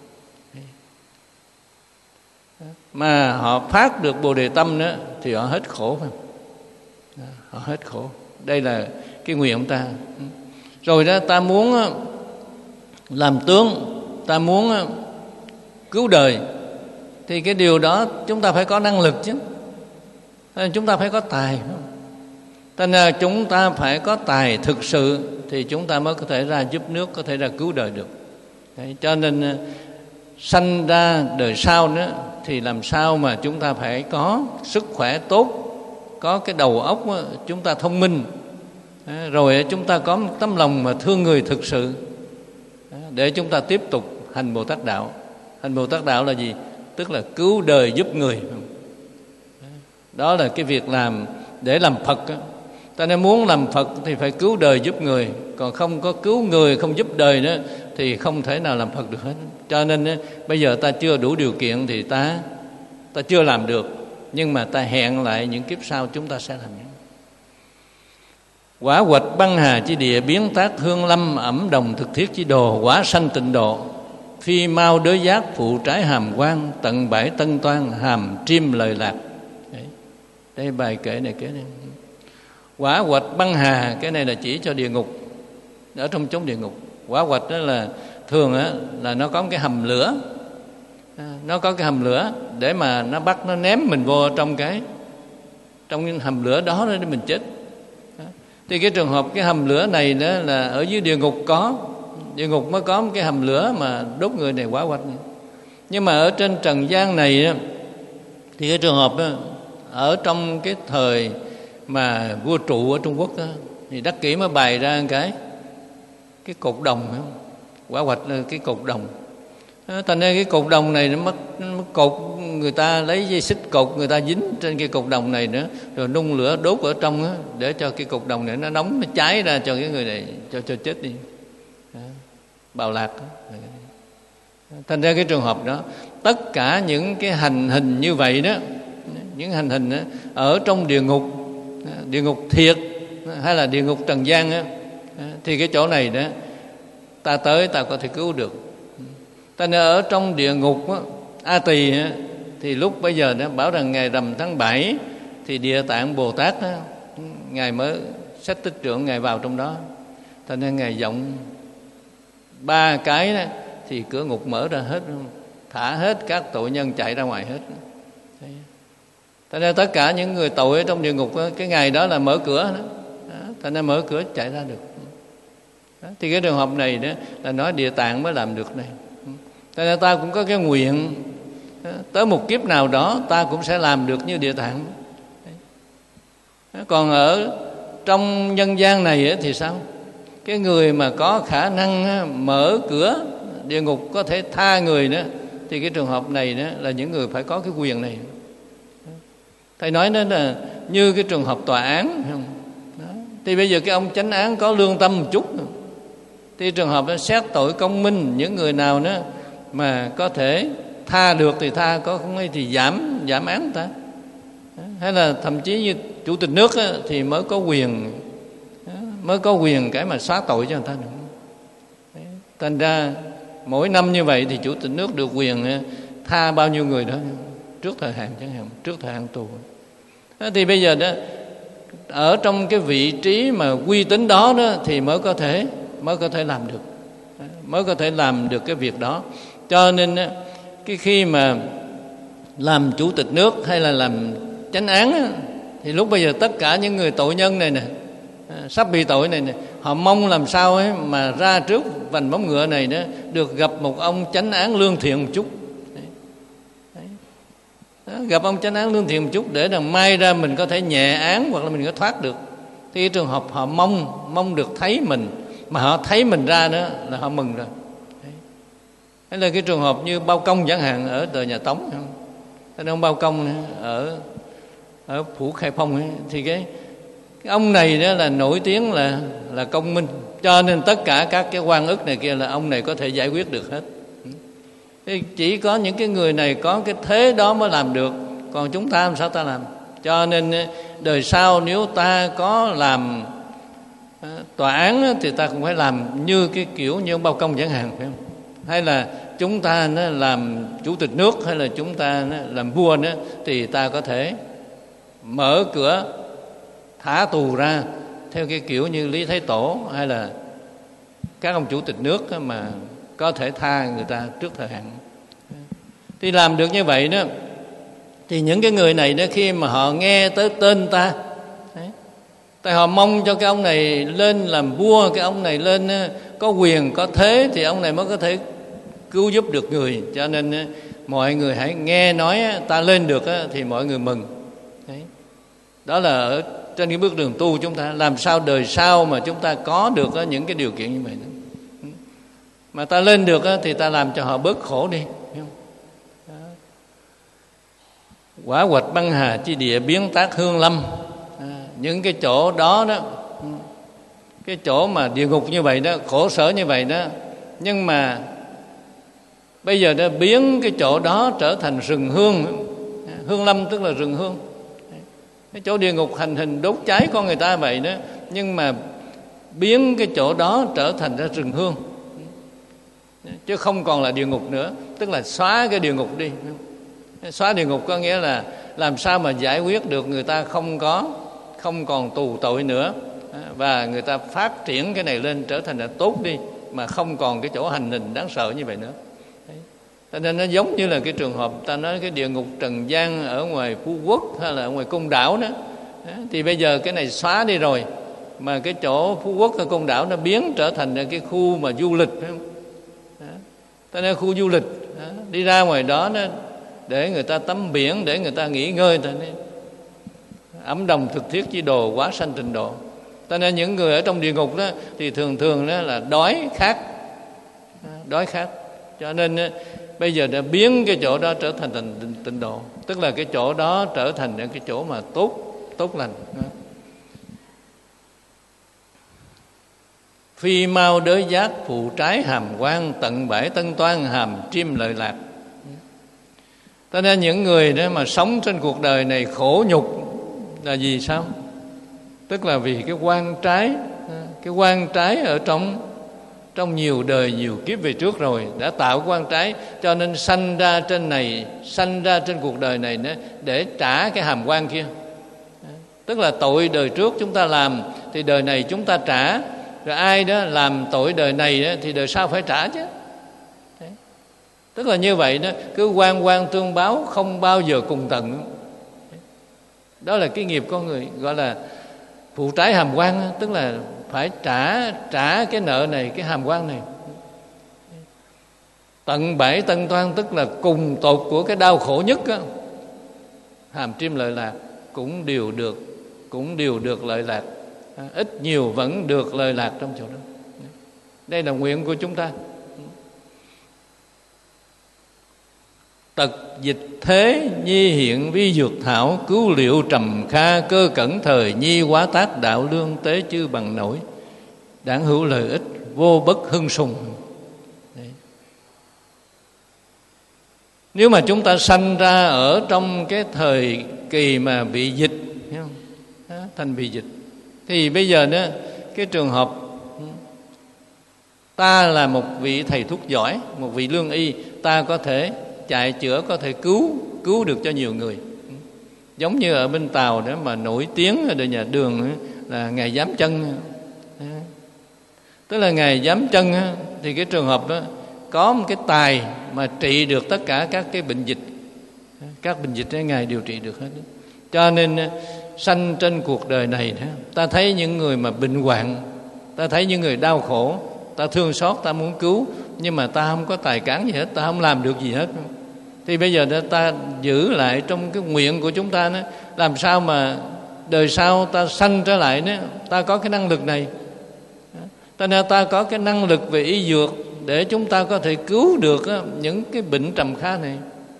Mà họ phát được bồ đề tâm đó thì họ hết khổ phải không? Họ hết khổ. Đây là cái nguyện của ta. Rồi đó, ta muốn làm tướng, ta muốn cứu đời, thì cái điều đó chúng ta phải có năng lực chứ. Chúng ta phải có tài. Thành ra chúng ta phải có tài thực sự thì chúng ta mới có thể ra giúp nước, có thể ra cứu đời được. Đấy, cho nên sanh ra đời sau nữa thì làm sao mà chúng ta phải có sức khỏe tốt, có cái đầu óc chúng ta thông minh, rồi chúng ta có một tấm lòng mà thương người thực sự, để chúng ta tiếp tục hành Bồ Tát đạo. Hành Bồ Tát đạo là gì? Tức là cứu đời giúp người. Đó là cái việc làm để làm Phật. Ta nên muốn làm Phật thì phải cứu đời giúp người, còn không có cứu người không giúp đời nữa thì không thể nào làm Phật được hết. Cho nên bây giờ ta chưa đủ điều kiện thì ta chưa làm được, nhưng mà ta hẹn lại những kiếp sau chúng ta sẽ làm. Quả hoạch băng hà chi địa, biến tác hương lâm, ẩm đồng thực thiết chi đồ, quả sanh tịnh độ, phi mau đới giác, phụ trái hàm quan, tận bãi tân toan, hàm triêm lời lạc. Đây bài kệ này kế này. Quả hoạch băng hà, cái này là chỉ cho địa ngục, ở trong chốn địa ngục. Quả hoạch đó là thường á, là nó có cái hầm lửa, nó có cái hầm lửa để mà nó bắt, nó ném mình vô trong cái hầm lửa đó để mình chết. Thì cái trường hợp cái hầm lửa này đó là ở dưới địa ngục có, địa ngục mới có một cái hầm lửa mà đốt người này, quả hoạch này. Nhưng mà ở trên trần gian này thì cái trường hợp đó, ở trong cái thời mà vua trụ ở Trung Quốc đó, thì Đắc Kỷ mới bày ra cái cột đồng, quả hoạch là cái cột đồng. Thành ra cái cột đồng này nó mất cột, người ta lấy dây xích cột, người ta dính trên cái cột đồng này nữa, rồi nung lửa đốt ở trong đó, để cho cái cột đồng này nó nóng, nó cháy ra cho cái người này cho chết đi. Bào lạc đó. Thành ra cái trường hợp đó, tất cả những cái hành hình như vậy đó, những hành hình đó, ở trong địa ngục thiệt hay là địa ngục trần gian đó, thì cái chỗ này đó ta tới ta có thể cứu được. Ta nên ở trong địa ngục đó, A Tỳ đó, thì lúc bây giờ đó bảo rằng ngày rằm tháng 7 thì Địa Tạng Bồ Tát đó, ngài mới Sách Tích Trượng ngài vào trong đó. Cho nên ngài giọng 3 cái đó, thì cửa ngục mở ra hết, thả hết các tội nhân chạy ra ngoài hết. Cho nên tất cả những người tội ở trong địa ngục đó, cái ngày đó là mở cửa đó. Cho nên mở cửa chạy ra được. Thì cái trường hợp này đó là nói Địa Tạng mới làm được này. Cho nên ta cũng có cái nguyện tới một kiếp nào đó ta cũng sẽ làm được như Địa Tạng. Còn ở trong nhân gian này thì sao? Cái người mà có khả năng mở cửa địa ngục có thể tha người đó, thì cái trường hợp này đó là những người phải có cái quyền này. Thầy nói đó là như cái trường hợp tòa án không? Đó. Thì bây giờ cái ông chánh án có lương tâm một chút, thì trường hợp nó xét tội công minh, những người nào đó mà có thể tha được thì tha, có không ấy thì giảm án ta. Hay là thậm chí như chủ tịch nước á, thì mới có quyền cái mà xóa tội cho người ta nữa. Thành ra mỗi năm như vậy thì chủ tịch nước được quyền tha bao nhiêu người đó trước thời hạn, chẳng hạn trước thời hạn tù. Thì bây giờ đó, ở trong cái vị trí mà uy tín đó thì mới có thể làm được cái việc đó. Cho nên cái khi mà làm chủ tịch nước hay là làm chánh án thì lúc bây giờ tất cả những người tội nhân này nè, sắp bị tội này nè, họ mong làm sao ấy mà ra trước vành móng ngựa này đó được gặp một ông chánh án lương thiện một chút. Đó, gặp ông chánh án lương thiện một chút để đằng mai ra mình có thể nhẹ án hoặc là mình có thoát được. Thì trường hợp họ mong được thấy mình, mà họ thấy mình ra đó là họ mừng rồi. Hay là cái trường hợp như Bao Công chẳng hạn ở đời nhà Tống không? Thế ông Bao Công ở Phủ Khai Phong ấy, thì cái ông này đó là nổi tiếng là công minh, cho nên tất cả các cái oan ức này kia là ông này có thể giải quyết được hết. Thì chỉ có những cái người này có cái thế đó mới làm được, còn chúng ta làm sao ta làm? Cho nên đời sau nếu ta có làm tòa án thì ta cũng phải làm như cái kiểu như ông Bao Công chẳng hạn, phải không? Hay là chúng ta làm chủ tịch nước, hay là chúng ta làm vua nữa, thì ta có thể mở cửa thả tù ra theo cái kiểu như Lý Thái Tổ hay là các ông chủ tịch nước mà có thể tha người ta trước thời hạn. Thì làm được như vậy đó, thì những cái người này đó khi mà họ nghe tới tên ta đấy, tại họ mong cho cái ông này lên làm vua, cái ông này lên có quyền có thế thì ông này mới có thể cứu giúp được người. Cho nên mọi người hãy nghe nói ta lên được thì mọi người mừng. Đấy. Đó là ở trên cái bước đường tu chúng ta làm sao đời sau mà chúng ta có được những cái điều kiện như vậy đó. Mà ta lên được thì ta làm cho họ bớt khổ đi. Quả hoạch băng hà chi địa biến tác hương lâm. Những cái chỗ đó đó, cái chỗ mà địa ngục như vậy đó, khổ sở như vậy đó, nhưng mà bây giờ đã biến cái chỗ đó trở thành rừng hương. Hương lâm tức là rừng hương. Cái chỗ địa ngục hành hình đốt cháy con người ta vậy đó, nhưng mà biến cái chỗ đó trở thành ra rừng hương, chứ không còn là địa ngục nữa. Tức là xóa cái địa ngục đi. Xóa địa ngục có nghĩa là làm sao mà giải quyết được người ta không còn tù tội nữa, và người ta phát triển cái này lên trở thành là tốt đi, mà không còn cái chỗ hành hình đáng sợ như vậy nữa. Cho nên nó giống như là cái trường hợp ta nói cái địa ngục trần gian ở ngoài Phú Quốc hay là ở ngoài Côn Đảo đó. Thì bây giờ cái này xóa đi rồi, mà cái chỗ Phú Quốc hay Côn Đảo nó biến trở thành cái khu mà du lịch, phải không? Ta nói khu du lịch, đi ra ngoài đó nó để người ta tắm biển, để người ta nghỉ ngơi. Ấm đồng thực thiết chi đồ, quá sanh tịnh độ. Ta nên những người ở trong địa ngục đó thì thường đó là đói khát. Cho nên bây giờ đã biến cái chỗ đó trở thành tịnh độ, tức là cái chỗ đó trở thành cái chỗ mà tốt lành. Phi mau đới giác phụ trái hàm quan, tận bãi tân toan hàm triêm lợi lạc. Cho nên những người đó mà sống trên cuộc đời này khổ nhục là vì sao? Tức là vì cái quan trái ở trong nhiều đời nhiều kiếp về trước rồi đã tạo quan trái, cho nên sanh ra trên cuộc đời này để trả cái hàm quan kia. Tức là tội đời trước chúng ta làm thì đời này chúng ta trả, rồi ai đó làm tội đời này đó, thì đời sau phải trả chứ. Đấy. Tức là như vậy đó, cứ oan tương báo không bao giờ cùng tận. Đó là cái nghiệp con người, gọi là phụ trái hàm quan, tức là phải trả cái nợ này, cái hàm quan này. Tận bãi tân toan tức là cùng tột của cái đau khổ nhất đó. Hàm triêm lợi lạc cũng đều được lợi lạc, ít nhiều vẫn được lợi lạc trong chỗ đó. Đây là nguyện của chúng ta. Tật dịch thế nhi hiện vi dược thảo, cứu liệu trầm kha cơ cẩn thời nhi, quá tác đạo lương tế chư bằng nổi, đảng hữu lợi ích vô bất hưng sùng. Đấy. Nếu mà chúng ta sanh ra ở trong cái thời kỳ mà bị dịch, thấy không? Đó, thành bị dịch, thì bây giờ đó, cái trường hợp ta là một vị thầy thuốc giỏi, một vị lương y, ta có thể chạy chữa, có thể cứu được cho nhiều người. Giống như ở bên Tàu đó mà nổi tiếng ở đời nhà Đường là Ngài Giám Chân. Tức là Ngài Giám Chân thì cái trường hợp đó có một cái tài mà trị được tất cả các cái bệnh dịch. Các bệnh dịch Ngài điều trị được hết. Cho nên sanh trên cuộc đời này đó, ta thấy những người mà bệnh hoạn, ta thấy những người đau khổ, ta thương xót, ta muốn cứu, nhưng mà ta không có tài cán gì hết, ta không làm được gì hết. Thì bây giờ ta giữ lại trong cái nguyện của chúng ta đó, làm sao mà đời sau ta sanh trở lại đó, ta có cái năng lực này, ta có cái năng lực về y dược để chúng ta có thể cứu được những cái bệnh trầm kha này.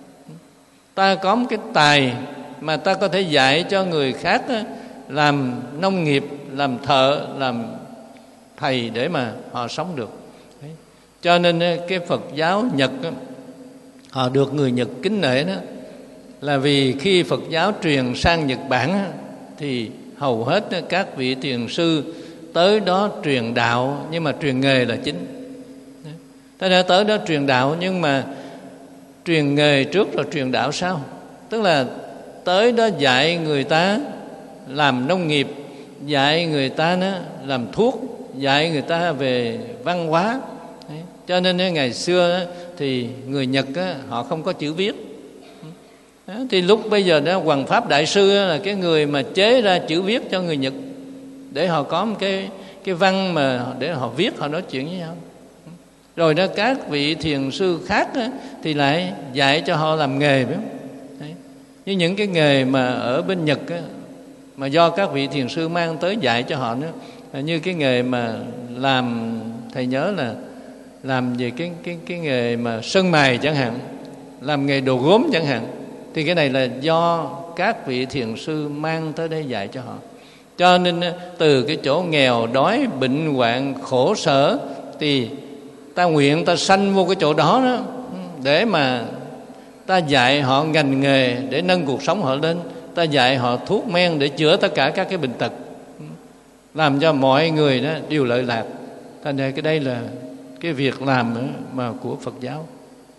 Ta có một cái tài mà ta có thể dạy cho người khác làm nông nghiệp, làm thợ, làm thầy để mà họ sống được. Đấy. Cho nên cái Phật giáo Nhật họ được người Nhật kính nể đó, là vì khi Phật giáo truyền sang Nhật Bản thì hầu hết các vị thiền sư tới đó truyền đạo, nhưng mà truyền nghề là chính. Thế nên tới đó truyền đạo, nhưng mà truyền nghề trước rồi truyền đạo sau. Tức là tới đó dạy người ta làm nông nghiệp, dạy người ta làm thuốc, dạy người ta về văn hóa. Đấy. Cho nên ngày xưa thì người Nhật họ không có chữ viết. Đó, thì lúc bây giờ đó Hoằng Pháp Đại Sư là cái người mà chế ra chữ viết cho người Nhật, để họ có một cái văn mà để họ viết, họ nói chuyện với nhau. Rồi đó các vị thiền sư khác thì lại dạy cho họ làm nghề. Đấy. Như những cái nghề mà ở bên Nhật mà do các vị thiền sư mang tới dạy cho họ nữa, như cái nghề mà làm, thầy nhớ là làm về cái nghề mà sơn mài chẳng hạn, làm nghề đồ gốm chẳng hạn, thì cái này là do các vị thiền sư mang tới đây dạy cho họ. Cho nên từ cái chỗ nghèo đói, bệnh hoạn, khổ sở, thì ta nguyện ta sanh vô cái chỗ đó đó, để mà ta dạy họ ngành nghề để nâng cuộc sống họ lên, ta dạy họ thuốc men để chữa tất cả các cái bệnh tật, làm cho mọi người đó đều lợi lạc. Thành ra cái đây là cái việc làm mà của Phật giáo.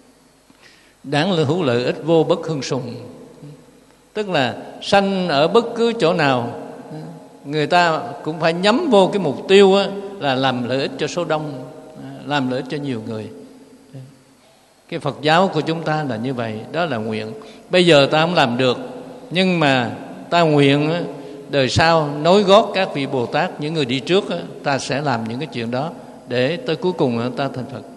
Đáng hữu lợi ích vô bất hưng sùng, tức là sanh ở bất cứ chỗ nào, người ta cũng phải nhắm vô cái mục tiêu là làm lợi ích cho số đông, làm lợi ích cho nhiều người. Cái Phật giáo của chúng ta là như vậy, đó là nguyện. Bây giờ ta không làm được, nhưng mà ta nguyện đời sau nối gót các vị Bồ Tát, những người đi trước, ta sẽ làm những cái chuyện đó để tới cuối cùng ta thành Phật.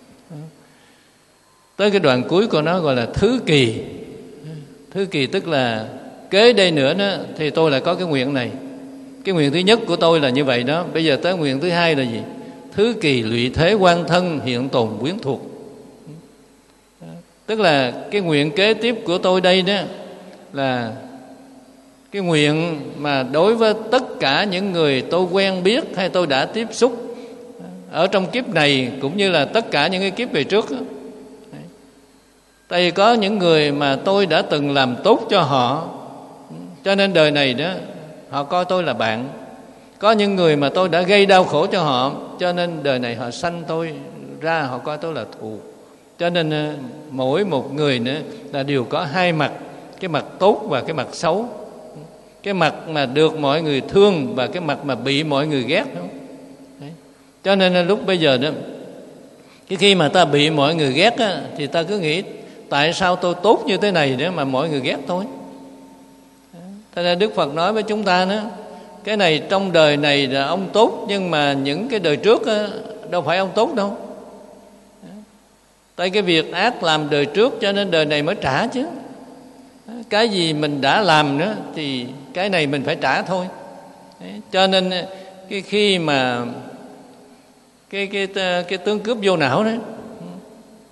Tới cái đoạn cuối của nó gọi là thứ kỳ. Thứ kỳ tức là kế đây nữa đó, thì tôi lại có cái nguyện này. Cái nguyện thứ nhất của tôi là như vậy đó. Bây giờ tới nguyện thứ hai là gì? Thứ kỳ lụy thế quan thân hiện tồn quyến thuộc. Tức là cái nguyện kế tiếp của tôi đây đó là cái nguyện mà đối với tất cả những người tôi quen biết hay tôi đã tiếp xúc ở trong kiếp này, cũng như là tất cả những cái kiếp về trước. Tại vì có những người mà tôi đã từng làm tốt cho họ, cho nên đời này đó họ coi tôi là bạn. Có những người mà tôi đã gây đau khổ cho họ, cho nên đời này họ sanh tôi ra, họ coi tôi là thù. Cho nên mỗi một người nữa là đều có hai mặt, cái mặt tốt và cái mặt xấu. Cái mặt mà được mọi người thương và cái mặt mà bị mọi người ghét. Đấy. Cho nên lúc bây giờ đó, cái khi mà ta bị mọi người ghét á, thì ta cứ nghĩ tại sao tôi tốt như thế này để mà mọi người ghét tôi. Thế nên Đức Phật nói với chúng ta đó, cái này trong đời này là ông tốt, nhưng mà những cái đời trước á, đâu phải ông tốt đâu. Tại cái việc ác làm đời trước, cho nên đời này mới trả chứ. Cái gì mình đã làm nữa thì cái này mình phải trả thôi. Cho nên cái khi mà cái tướng cướp vô não đấy,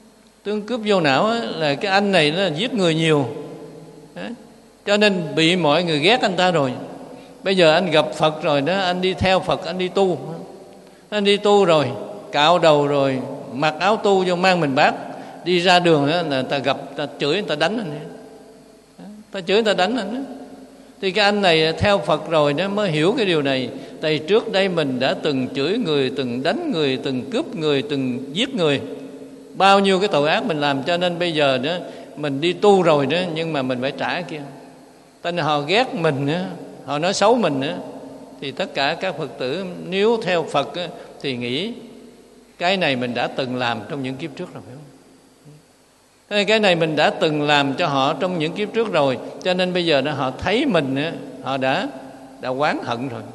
Tướng cướp vô não á, là cái anh này nó giết người nhiều đó. Cho nên bị mọi người ghét anh ta rồi. Bây giờ anh gặp Phật rồi đó, anh đi theo Phật, anh đi tu. Anh đi tu rồi, cạo đầu rồi, mặc áo tu vô, mang mình bát, đi ra đường đó là người ta gặp, người ta chửi, người ta đánh anh. Ta chửi, người ta đánh anh đó. Thì cái anh này theo Phật rồi nó mới hiểu cái điều này. Tại trước đây mình đã từng chửi người, từng đánh người, từng cướp người, từng giết người, bao nhiêu cái tội ác mình làm. Cho nên bây giờ đó mình đi tu rồi đó, nhưng mà mình phải trả kia. Tại nên họ ghét mình đó, họ nói xấu mình đó. Thì tất cả các Phật tử nếu theo Phật đó, thì nghĩ cái này mình đã từng làm trong những kiếp trước rồi, phải không? Cái này mình đã từng làm cho họ trong những kiếp trước rồi. Cho nên bây giờ họ thấy mình, họ đã oán hận rồi.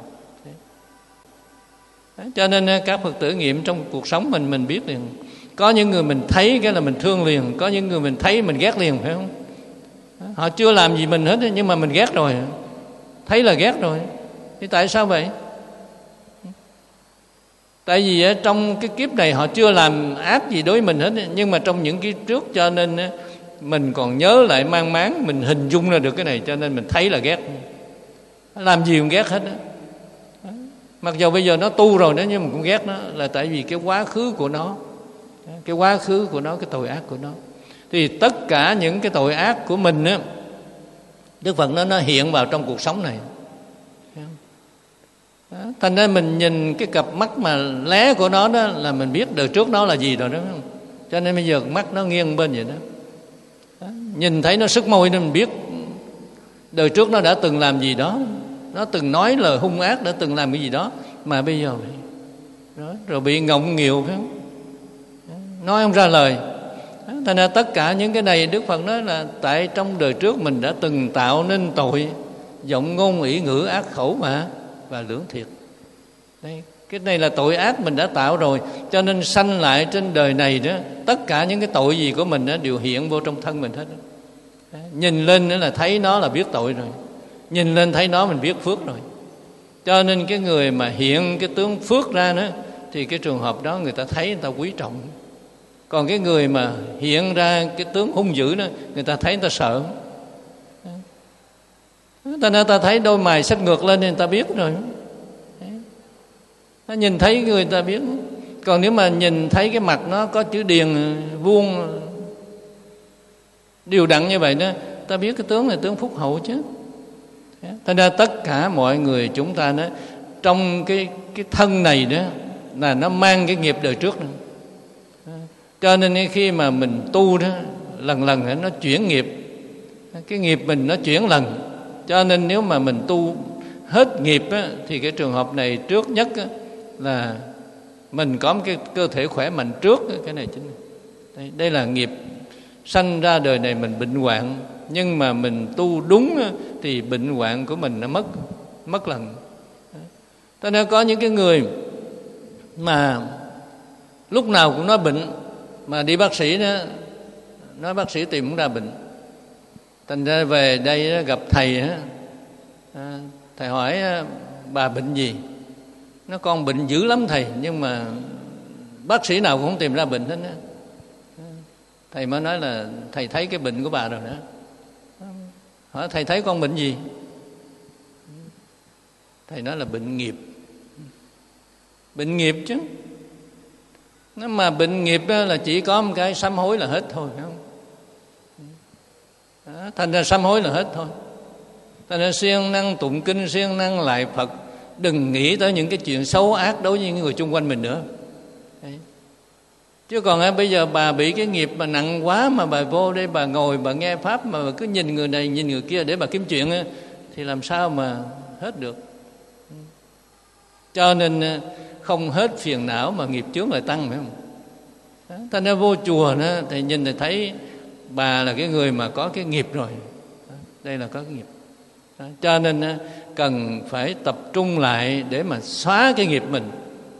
Cho nên các Phật tử nghiệm trong cuộc sống mình biết liền. Có những người mình thấy cái là mình thương liền, có những người mình thấy mình ghét liền, phải không? Họ chưa làm gì mình hết nhưng mà mình ghét rồi, thấy là ghét rồi. Thì tại sao vậy? Tại vì trong cái kiếp này họ chưa làm ác gì đối với mình hết, nhưng mà trong những kiếp trước cho nên mình còn nhớ lại mang máng, mình hình dung ra được cái này, cho nên mình thấy là ghét. Làm gì cũng ghét hết đó. Mặc dù bây giờ nó tu rồi đó, nhưng mà cũng ghét nó, là tại vì cái quá khứ của nó, cái quá khứ của nó, cái tội ác của nó. Thì tất cả những cái tội ác của mình á, Đức Phật nó hiện vào trong cuộc sống này. Thành ra mình nhìn cái cặp mắt mà lé của nó đó là mình biết đời trước nó là gì rồi đó. Cho nên bây giờ mắt nó nghiêng bên vậy đó. Nhìn thấy nó sức môi nên mình biết đời trước nó đã từng làm gì đó, nó từng nói lời hung ác, đã từng làm cái gì đó mà bây giờ đó, rồi bị ngọng nghịu, phải không? Nói không ra lời. Thành ra tất cả những cái này Đức Phật nói là tại trong đời trước mình đã từng tạo nên tội, giọng ngôn ỷ ngữ ác khẩu mà và lưỡng thiệt. Đây, cái này là tội ác mình đã tạo rồi. Cho nên sanh lại trên đời này đó, tất cả những cái tội gì của mình đó đều hiện vô trong thân mình hết đó. Nhìn lên nữa là thấy nó là biết tội rồi, nhìn lên thấy nó mình biết phước rồi. Cho nên cái người mà hiện cái tướng phước ra nữa thì cái trường hợp đó người ta thấy, người ta quý trọng. Còn cái người mà hiện ra cái tướng hung dữ đó, người ta thấy, người ta sợ. Ta thấy đôi mày xách ngược lên thì người ta biết rồi. Nó nhìn thấy người ta biết. Còn nếu mà nhìn thấy cái mặt nó có chữ điền vuông đều đặn như vậy đó, ta biết cái tướng này tướng phúc hậu chứ. Thành ra tất cả mọi người chúng ta đó, trong cái thân này đó là nó mang cái nghiệp đời trước đó. Cho nên khi mà mình tu đó, lần lần nó chuyển nghiệp, cái nghiệp mình nó chuyển lần. Cho nên nếu mà mình tu hết nghiệp á, thì cái trường hợp này trước nhất á, là mình có một cái cơ thể khỏe mạnh trước. Cái này chính đây là nghiệp sanh ra đời này mình bệnh hoạn. Nhưng mà mình tu đúng á, thì bệnh hoạn của mình nó mất lần. Cho nên có những cái người mà lúc nào cũng nói bệnh, mà đi bác sĩ đó, nói bác sĩ tìm không ra bệnh. Thành ra về đây gặp thầy á, thầy hỏi bà bệnh gì? Nó con bệnh dữ lắm thầy, nhưng mà bác sĩ nào cũng không tìm ra bệnh hết á. Thầy mới nói là thầy thấy cái bệnh của bà rồi đó. Hỏi thầy thấy con bệnh gì? Thầy nói là bệnh nghiệp. Bệnh nghiệp chứ. Nếu mà bệnh nghiệp là chỉ có một cái sám hối là hết thôi, phải không? Đó, thành ra sám hối là hết thôi. Thành ra siêng năng tụng kinh, siêng năng lại Phật, đừng nghĩ tới những cái chuyện xấu ác đối với những người xung quanh mình nữa. Đấy. Chứ còn bây giờ bà bị cái nghiệp mà nặng quá, mà bà vô đây bà ngồi bà nghe pháp mà bà cứ nhìn người này nhìn người kia để bà kiếm chuyện thì làm sao mà hết được. Cho nên không hết phiền não mà nghiệp chướng lại tăng, phải không? Thành ra vô chùa đó, thì nhìn thì thấy bà là cái người mà có cái nghiệp rồi. Đây là có cái nghiệp. Cho nên cần phải tập trung lại để mà xóa cái nghiệp mình.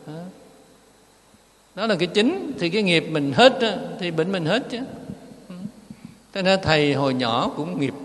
Đó là cái chính. Thì cái nghiệp mình hết thì bệnh mình hết chứ. Thế nên thầy hồi nhỏ cũng nghiệp,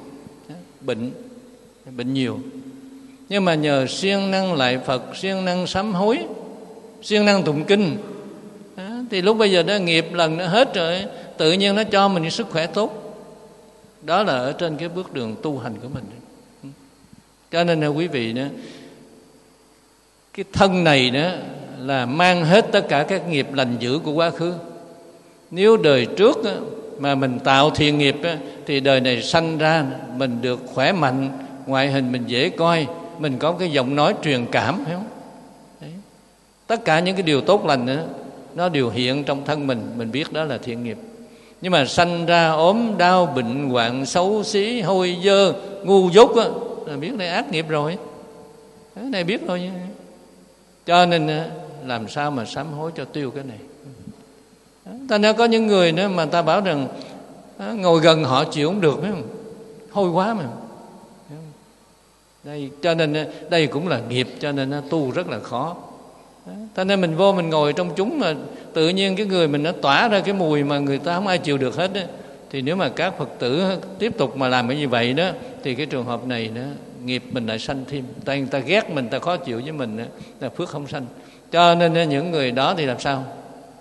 bệnh nhiều. Nhưng mà nhờ siêng năng lại Phật, siêng năng sám hối, siêng năng tụng kinh, thì lúc bây giờ đó nghiệp lần nó hết rồi, tự nhiên nó cho mình sức khỏe tốt. Đó là ở trên cái bước đường tu hành của mình. Cho nên là quý vị đó, cái thân này đó là mang hết tất cả các nghiệp lành dữ của quá khứ. Nếu đời trước đó, mà mình tạo thiện nghiệp đó, thì đời này sanh ra mình được khỏe mạnh, ngoại hình mình dễ coi, mình có cái giọng nói truyền cảm, phải không? Đấy. Tất cả những cái điều tốt lành đó, nó đều hiện trong thân mình biết đó là thiện nghiệp. Nhưng mà sanh ra ốm đau, bệnh hoạn, xấu xí, hôi dơ, ngu dốt á, là biết đây ác nghiệp rồi. Cái này biết rồi nha. Cho nên làm sao mà sám hối cho tiêu cái này. Ta nói có những người nữa mà ta bảo rằng ngồi gần họ chịu không được, phải không? Hôi quá mà. Đây, cho nên đây cũng là nghiệp, cho nên tu rất là khó. Cho nên mình vô mình ngồi trong chúng mà tự nhiên cái người mình nó tỏa ra cái mùi mà người ta không ai chịu được hết đó. Thì nếu mà các Phật tử tiếp tục mà làm cái như vậy đó, thì cái trường hợp này đó, nghiệp mình lại sanh thêm. Tại người ta ghét mình, ta khó chịu với mình đó, là phước không sanh. Cho nên những người đó thì làm sao?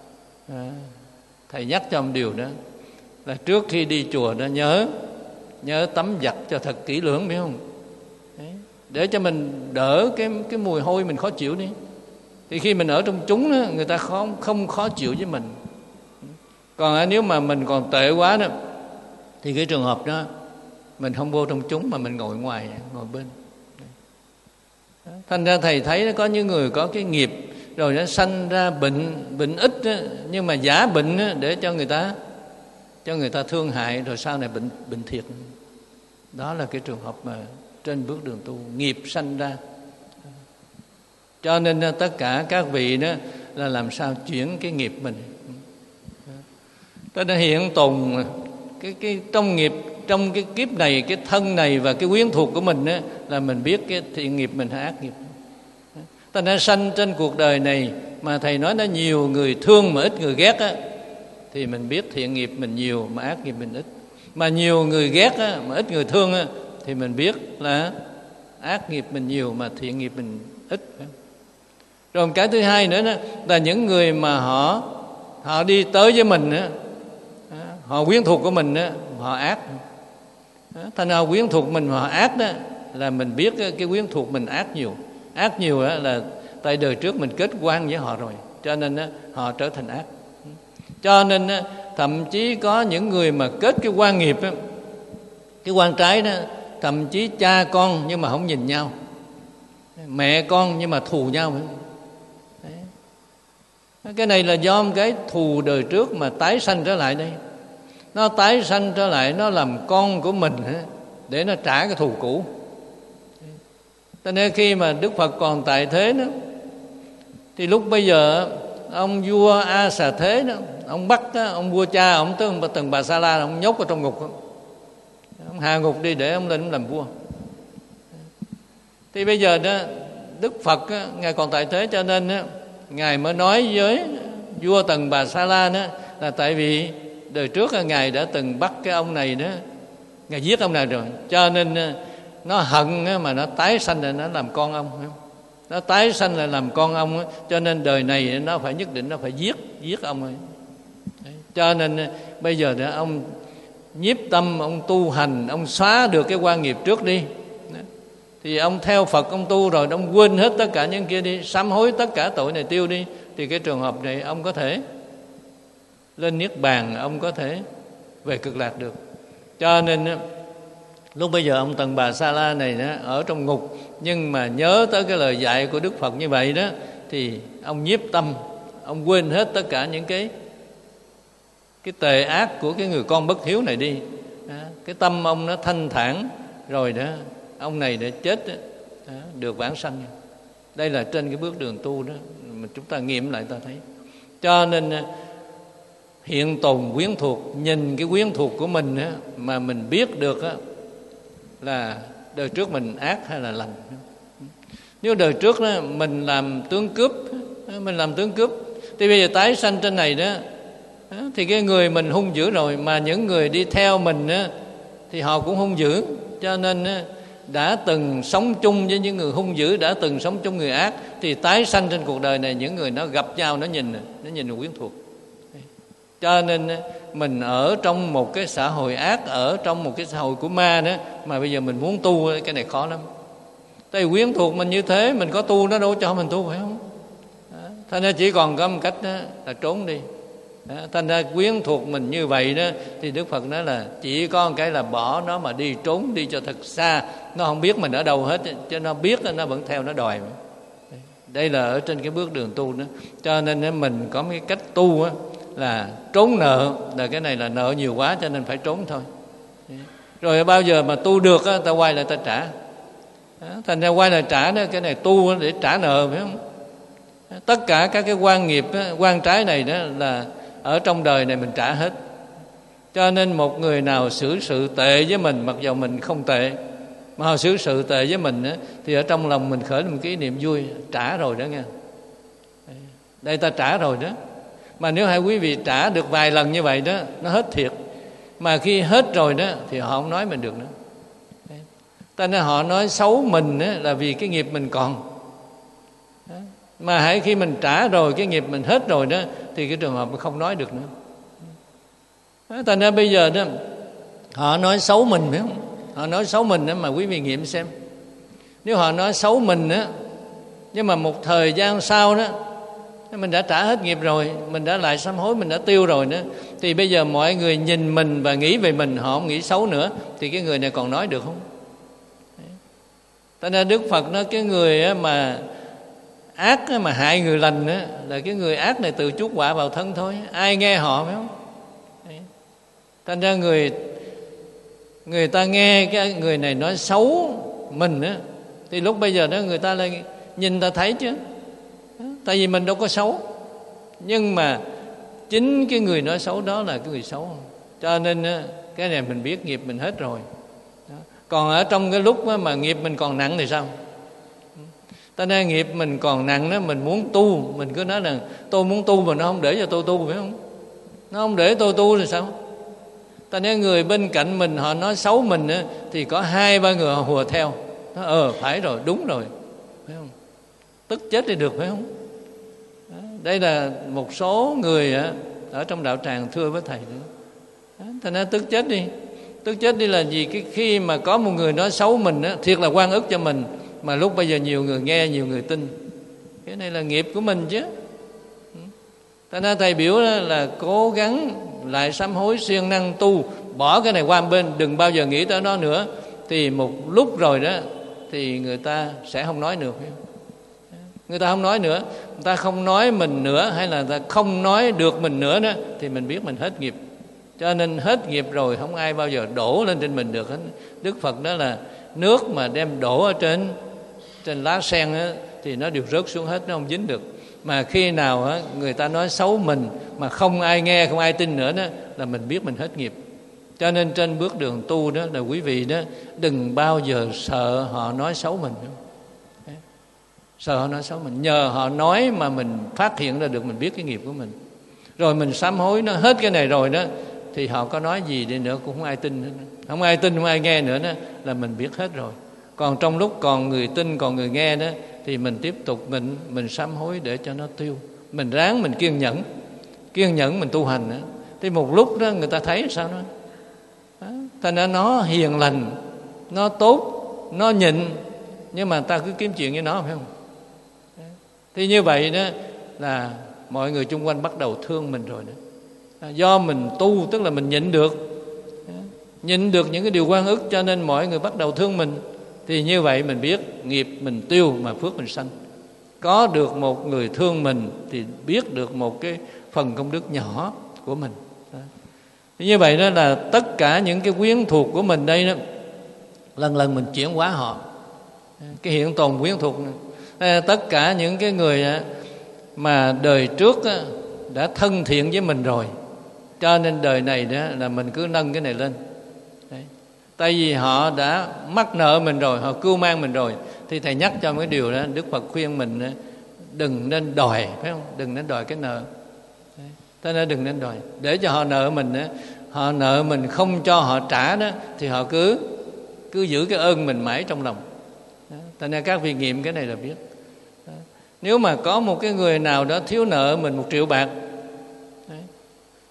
Thầy nhắc cho một điều đó là trước khi đi chùa đó nhớ tắm giặt cho thật kỹ lưỡng, biết không? Đấy, để cho mình đỡ cái mùi hôi mình khó chịu đi. Thì khi mình ở trong chúng đó, người ta không khó chịu với mình. Còn nếu mà mình còn tệ quá đó, thì cái trường hợp đó mình không vô trong chúng mà mình ngồi ngoài, ngồi bên. Thành ra thầy thấy có những người có cái nghiệp rồi nó sanh ra bệnh ít đó, nhưng mà giả bệnh đó, để cho người ta thương hại, rồi sau này bệnh thiệt. Đó là cái trường hợp mà trên bước đường tu nghiệp sanh ra. Cho nên tất cả các vị đó là làm sao chuyển cái nghiệp mình. Cho nên hiện tồn cái trong nghiệp, trong cái kiếp này, cái thân này và cái quyến thuộc của mình đó, là mình biết cái thiện nghiệp mình hay ác nghiệp. Ta nên sanh trên cuộc đời này mà thầy nói nó nhiều người thương mà ít người ghét á, thì mình biết thiện nghiệp mình nhiều mà ác nghiệp mình ít. Mà nhiều người ghét á, mà ít người thương á, thì mình biết là ác nghiệp mình nhiều mà thiện nghiệp mình ít. Rồi cái thứ hai nữa đó, là những người mà họ đi tới với mình đó, họ quyến thuộc của mình đó, họ ác. Thành nào quyến thuộc mình họ ác đó, là mình biết cái quyến thuộc mình ác nhiều. Ác nhiều đó là tại đời trước mình kết quan với họ rồi, cho nên họ trở thành ác. Cho nên thậm chí có những người mà kết cái quan nghiệp đó, cái quan trái đó, thậm chí cha con nhưng mà không nhìn nhau, mẹ con nhưng mà thù nhau. Đấy. Cái này là do cái thù đời trước mà tái sanh trở lại đây. Nó tái sanh trở lại, nó làm con của mình để nó trả cái thù cũ. Cho nên khi mà Đức Phật còn tại thế đó, thì lúc bây giờ ông vua A Xà Thế đó, ông bắt đó, ông vua cha ông tới ông Tần Bà Sa La, ông nhốt ở trong ngục đó. Ông hạ ngục đi để ông lên ông làm vua. Thì bây giờ đó Đức Phật đó, ngài còn tại thế, cho nên đó, ngài mới nói với vua Tần Bà Sa La đó, là tại vì đời trước ngài đã từng bắt cái ông này đó, ngài giết ông này rồi, cho nên nó hận mà nó tái sanh lại nó làm con ông. Nó tái sanh lại làm con ông, cho nên đời này nó phải nhất định nó phải giết ông ấy. Cho nên bây giờ đó ông nhiếp tâm, ông tu hành, ông xóa được cái quan nghiệp trước đi, thì ông theo Phật ông tu rồi, ông quên hết tất cả những kia đi, sám hối tất cả tội này tiêu đi, thì cái trường hợp này ông có thể lên niết bàn, ông có thể về cực lạc được. Cho nên lúc bây giờ ông Tần Bà Sa La này đó, ở trong ngục, nhưng mà nhớ tới cái lời dạy của Đức Phật như vậy đó, thì ông nhiếp tâm, ông quên hết tất cả những cái tệ ác của cái người con bất hiếu này đi. Cái tâm ông nó thanh thản rồi đó, ông này để chết đó, được vãng sanh. Đây là trên cái bước đường tu đó mà chúng ta nghiệm lại ta thấy. Cho nên hiện tồn quyến thuộc, nhìn cái quyến thuộc của mình á, mà mình biết được á, là đời trước mình ác hay là lành. Nếu đời trước đó, mình làm tướng cướp, thì bây giờ tái sanh trên này đó, thì cái người mình hung dữ rồi, mà những người đi theo mình đó, thì họ cũng hung dữ. Cho nên đã từng sống chung với những người hung dữ, đã từng sống chung người ác, thì tái sanh trên cuộc đời này, những người nó gặp nhau nó nhìn quyến thuộc. Cho nên mình ở trong một cái xã hội ác, ở trong một cái xã hội của ma đó, mà bây giờ mình muốn tu cái này khó lắm. Tại vì quyến thuộc mình như thế, mình có tu nó đâu cho mình tu, phải không? Thành ra chỉ còn có một cách đó là trốn đi. Thành ra quyến thuộc mình như vậy đó, thì Đức Phật nói là chỉ có một cái là bỏ nó mà đi, trốn đi cho thật xa. Nó không biết mình ở đâu hết, cho nó biết nó vẫn theo nó đòi. Đây là ở trên cái bước đường tu đó. Cho nên mình có cái cách tu á, là trốn nợ. Là cái này là nợ nhiều quá cho nên phải trốn thôi. Rồi bao giờ mà tu được á, ta quay lại ta trả. Thành ra quay lại trả đó, cái này tu để trả nợ, phải không? Tất cả các cái quan nghiệp, quan trái này đó là ở trong đời này mình trả hết. Cho nên một người nào xử sự tệ với mình, mặc dù mình không tệ, mà họ xử sự tệ với mình á, thì ở trong lòng mình khởi một cái niềm vui, trả rồi đó nghe. Đây ta trả rồi đó. Mà nếu hai quý vị trả được vài lần như vậy đó, nó hết thiệt. Mà khi hết rồi đó thì họ không nói mình được nữa. Ta nên họ nói xấu mình á, là vì cái nghiệp mình còn. Mà hãy khi mình trả rồi, cái nghiệp mình hết rồi đó, thì cái trường hợp mình không nói được nữa. Thành ra bây giờ đó, họ nói xấu mình, phải không? Họ nói xấu mình đó, mà quý vị nghiệm xem. Nếu họ nói xấu mình á, nhưng mà một thời gian sau đó, mình đã trả hết nghiệp rồi, mình đã lại sám hối, mình đã tiêu rồi nữa, thì bây giờ mọi người nhìn mình và nghĩ về mình, họ không nghĩ xấu nữa, thì cái người này còn nói được không? Thành ra Đức Phật nói cái người mà ác mà hại người lành á, là cái người ác này tự chuốc họa vào thân thôi. Ai nghe họ, phải không? Thành ra người ta nghe cái người này nói xấu mình á, thì lúc bây giờ đó người ta lại nhìn ta thấy chứ. Tại vì mình đâu có xấu, nhưng mà chính cái người nói xấu đó là cái người xấu. Cho nên cái này mình biết nghiệp mình hết rồi. Còn ở trong cái lúc mà nghiệp mình còn nặng thì sao? Ta nên nghiệp mình còn nặng đó, mình muốn tu, mình cứ nói là tôi muốn tu mà nó không để cho tôi tu, phải không? Nó không để tôi tu thì sao? Ta nên người bên cạnh mình họ nói xấu mình á, thì có 2-3 người họ hùa theo. Nó phải rồi, đúng rồi, phải không? Tức chết thì được, phải không? Đây là một số người ở trong đạo tràng thưa với thầy nữa. Thành ra tức chết đi. Tức chết đi là gì? Khi mà có một người nói xấu mình á, thiệt là oan ức cho mình, mà lúc bây giờ nhiều người nghe, nhiều người tin. Cái này là nghiệp của mình chứ. Thành ra thầy biểu là cố gắng lại sám hối, siêng năng tu, bỏ cái này qua một bên, đừng bao giờ nghĩ tới nó nữa. Thì một lúc rồi đó thì người ta sẽ không nói nữa. Người ta không nói nữa, người ta không nói mình nữa, hay là người ta không nói được mình nữa đó, thì mình biết mình hết nghiệp. Cho nên hết nghiệp rồi không ai bao giờ đổ lên trên mình được hết. Đức Phật đó là nước mà đem đổ ở trên lá sen đó, thì nó đều rớt xuống hết, nó không dính được. Mà khi nào người ta nói xấu mình mà không ai nghe, không ai tin nữa đó, là mình biết mình hết nghiệp. Cho nên trên bước đường tu đó là quý vị đó, đừng bao giờ sợ họ nói xấu mình. Sợ họ nói xấu mình, nhờ họ nói mà mình phát hiện ra được, mình biết cái nghiệp của mình. Rồi mình sám hối nó hết cái này rồi đó, thì họ có nói gì đi nữa cũng không ai tin nữa. Không ai tin, không ai nghe nữa đó, là mình biết hết rồi. Còn trong lúc còn người tin, còn người nghe đó, thì mình tiếp tục mình sám hối để cho nó tiêu. Mình ráng, mình kiên nhẫn mình tu hành đó. Thì một lúc đó người ta thấy sao đó, thành ra nó hiền lành, nó tốt, nó nhịn, nhưng mà ta cứ kiếm chuyện với nó, phải không? Thì như vậy đó là mọi người chung quanh bắt đầu thương mình rồi đó. Do mình tu, tức là mình nhịn được những cái điều oan ức, cho nên mọi người bắt đầu thương mình. Thì như vậy mình biết nghiệp mình tiêu mà phước mình sanh. Có được một người thương mình thì biết được một cái phần công đức nhỏ của mình. Thì như vậy đó là tất cả những cái quyến thuộc của mình đây đó, lần lần mình chuyển hóa họ. Cái hiện tồn quyến thuộc này, tất cả những cái người mà đời trước đã thân thiện với mình rồi, cho nên đời này đó là mình cứ nâng cái này lên. Đấy. Tại vì họ đã mắc nợ mình rồi, họ cưu mang mình rồi, thì thầy nhắc cho cái điều đó. Đức Phật khuyên mình đừng nên đòi, phải không? Đừng nên đòi cái nợ. Thế nên đừng nên đòi, để cho họ nợ mình đó, họ nợ mình không cho họ trả đó, thì họ cứ giữ cái ơn mình mãi trong lòng. Thành ra các vị nghiệm cái này là biết. Nếu mà có một cái người nào đó thiếu nợ mình 1 triệu bạc,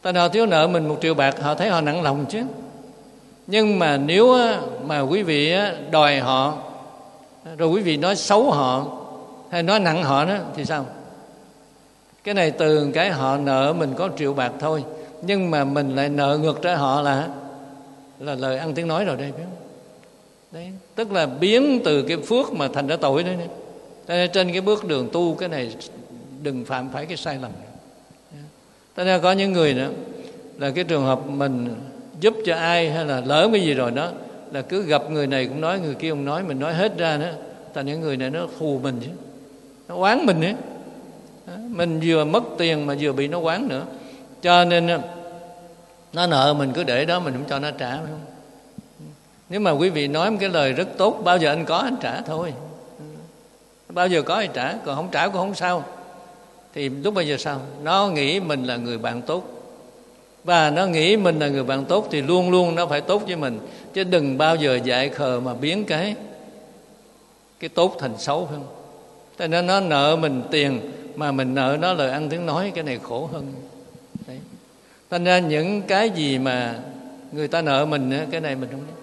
Tại họ thiếu nợ mình 1 triệu bạc, họ thấy họ nặng lòng chứ. Nhưng mà nếu mà quý vị đòi họ, rồi quý vị nói xấu họ hay nói nặng họ đó, thì sao? Cái này từ cái họ nợ mình có 1 triệu bạc thôi, nhưng mà mình lại nợ ngược cho họ là lời ăn tiếng nói rồi đây, biết không? Đấy, tức là biến từ cái phước mà thành ra tội đấy. Nên trên cái bước đường tu, cái này đừng phạm phải cái sai lầm này. Thế nên có những người nữa là cái trường hợp mình giúp cho ai hay là lỡ cái gì rồi đó, là cứ gặp người này cũng nói, người kia cũng nói, mình nói hết ra nữa, thành những người này nó thù mình chứ, nó oán mình ấy. Mình vừa mất tiền mà vừa bị nó oán nữa. Cho nên nó nợ mình cứ để đó, mình không cho nó trả, phải không? Nếu mà quý vị nói một cái lời rất tốt, bao giờ anh có anh trả thôi, bao giờ có anh trả, còn không trả cũng không sao. Thì lúc bây giờ sao? Nó nghĩ mình là người bạn tốt, và nó nghĩ mình là người bạn tốt thì luôn luôn nó phải tốt với mình, chứ đừng bao giờ dại khờ mà biến cái tốt thành xấu, phải không? Cho nên nó nợ mình tiền mà mình nợ nó lời ăn tiếng nói, cái này khổ hơn. Đấy. Thành ra những cái gì mà người ta nợ mình, cái này mình không biết.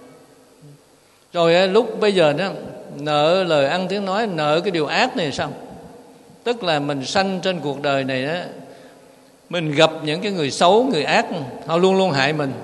Rồi lúc bây giờ đó, nợ lời ăn tiếng nói, nợ cái điều ác này sao? Tức là mình sanh trên cuộc đời này đó, mình gặp những cái người xấu, người ác, họ luôn luôn hại mình.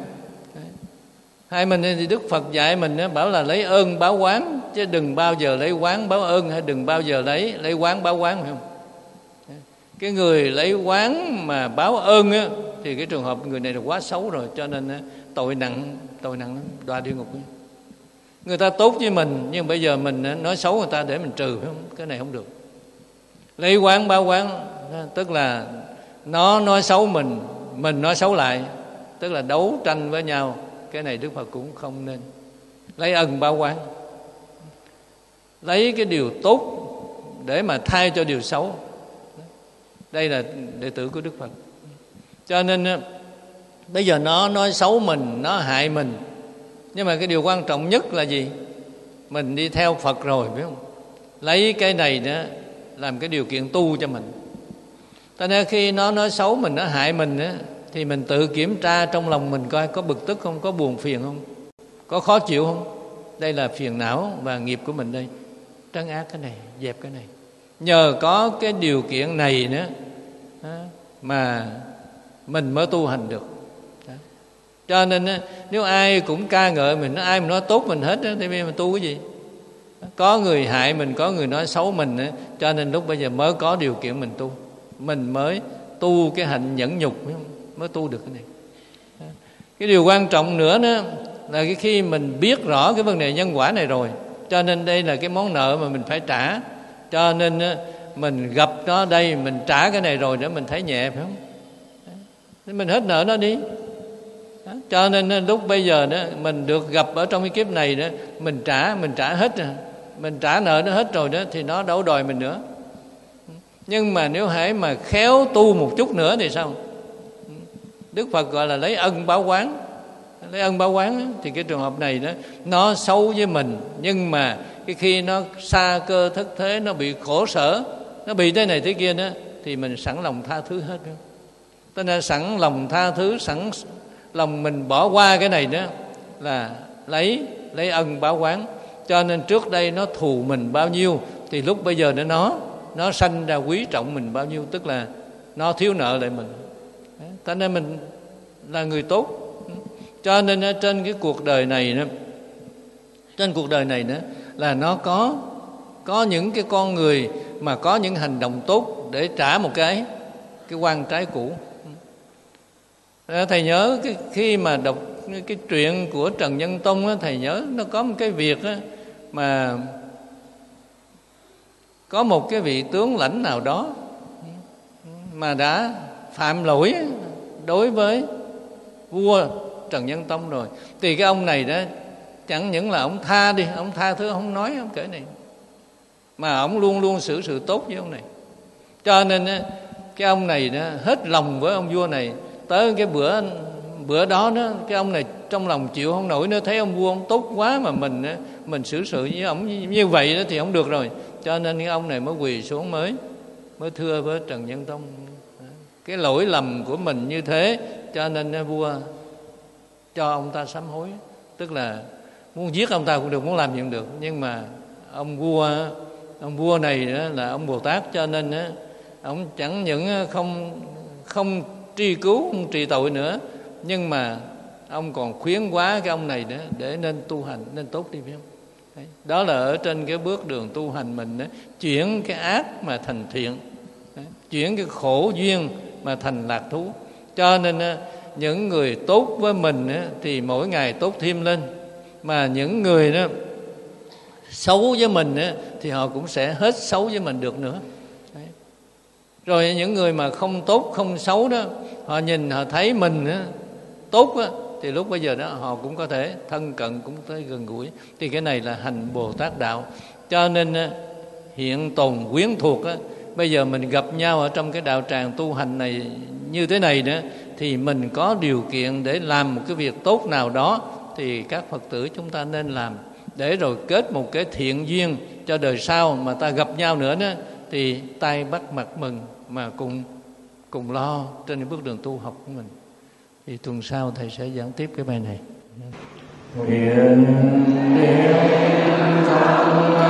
Hại mình thì Đức Phật dạy mình bảo là lấy ơn báo oán, chứ đừng bao giờ lấy oán báo ơn, hay đừng bao giờ lấy oán báo oán, phải không? Cái người lấy oán mà báo ơn á, thì cái trường hợp người này là quá xấu rồi, cho nên tội nặng lắm, đọa địa ngục. Người ta tốt với mình, nhưng bây giờ mình nói xấu người ta để mình trừ, phải không? Cái này không được. Lấy oán báo oán, tức là nó nói xấu mình nói xấu lại, tức là đấu tranh với nhau. Cái này Đức Phật cũng không nên. Lấy ân báo oán, lấy cái điều tốt để mà thay cho điều xấu. Đây là đệ tử của Đức Phật. Cho nên bây giờ nó nói xấu mình, nó hại mình, nhưng mà cái điều quan trọng nhất là gì? Mình đi theo Phật rồi, biết không? Lấy cái này đó làm cái điều kiện tu cho mình. Cho nên khi nó nói xấu mình, nó hại mình đó, thì mình tự kiểm tra trong lòng mình coi có bực tức không, có buồn phiền không, có khó chịu không. Đây là phiền não và nghiệp của mình đây. Trấn áp cái này, dẹp cái này. Nhờ có cái điều kiện này nữa mà mình mới tu hành được. Cho nên nếu ai cũng ca ngợi mình, ai mà nói tốt mình hết thì bây giờ mình tu cái gì? Có người hại mình, có người nói xấu mình, cho nên lúc bây giờ mới có điều kiện mình tu. Mình mới tu cái hạnh nhẫn nhục, mới tu được cái này. Cái điều quan trọng nữa đó là khi mình biết rõ cái vấn đề nhân quả này rồi, cho nên đây là cái món nợ mà mình phải trả. Cho nên mình gặp nó đây, mình trả cái này rồi để mình thấy nhẹ, phải không? Nên mình hết nợ nó đi. Cho nên lúc bây giờ đó mình được gặp ở trong cái kiếp này đó, mình trả hết rồi, mình trả nợ nó hết rồi đó, thì nó đâu đòi mình nữa. Nhưng mà nếu hãy mà khéo tu một chút nữa thì sao? Đức Phật gọi là lấy ân báo oán. Lấy ân báo oán thì cái trường hợp này đó, nó xấu với mình, nhưng mà cái khi nó xa cơ thất thế, nó bị khổ sở, nó bị thế này thế kia đó, thì mình sẵn lòng tha thứ hết. Cho nên sẵn lòng tha thứ, sẵn lòng mình bỏ qua cái này đó là lấy ân báo oán. Cho nên trước đây nó thù mình bao nhiêu, thì lúc bây giờ nó sanh ra quý trọng mình bao nhiêu, tức là nó thiếu nợ lại mình. Cho nên mình là người tốt. Cho nên trên cái cuộc đời này đó, trên cuộc đời này đó là nó có những cái con người mà có những hành động tốt để trả một cái oan trái cũ. Thầy nhớ khi mà đọc cái truyện của Trần Nhân Tông đó, thầy nhớ nó có một cái việc đó, mà có một cái vị tướng lãnh nào đó mà đã phạm lỗi đối với vua Trần Nhân Tông rồi, thì cái ông này đó chẳng những là ông tha thứ, không nói, không kể này, mà ông luôn luôn xử sự tốt với ông này. Cho nên cái ông này đó hết lòng với ông vua này. Tới cái bữa đó cái ông này trong lòng chịu không nổi nữa, thấy ông vua ông tốt quá mà mình xử sự với ông như vậy đó thì không được rồi. Cho nên cái ông này mới quỳ xuống, mới thưa với Trần Nhân Tông: cái lỗi lầm của mình như thế, cho nên vua cho ông ta sám hối. Tức là muốn giết ông ta cũng được, muốn làm gì cũng được. Nhưng mà ông vua này là ông Bồ Tát, cho nên ông chẳng những không truy cứu, không trị tội nữa, nhưng mà ông còn khuyến hóa cái ông này nữa để nên tu hành, nên tốt đi, phải không? Đấy. Đó là ở trên cái bước đường tu hành mình đó, chuyển cái ác mà thành thiện. Đấy. Chuyển cái khổ duyên mà thành lạc thú. Cho nên những người tốt với mình thì mỗi ngày tốt thêm lên, mà những người đó xấu với mình thì họ cũng sẽ hết xấu với mình được nữa. Đấy. Rồi những người mà không tốt không xấu đó, họ nhìn họ thấy mình tốt á, thì lúc bây giờ đó họ cũng có thể thân cận, cũng tới gần gũi. Thì cái này là hành Bồ Tát đạo. Cho nên hiện tồn quyến thuộc á, bây giờ mình gặp nhau ở trong cái đạo tràng tu hành này như thế này nữa, thì mình có điều kiện để làm một cái việc tốt nào đó thì các Phật tử chúng ta nên làm, để rồi kết một cái thiện duyên cho đời sau mà ta gặp nhau nữa đó, thì tay bắt mặt mừng mà cùng lo trên cái bước đường tu học của mình. Thì tuần sau thầy sẽ giảng tiếp cái bài này. Nguyện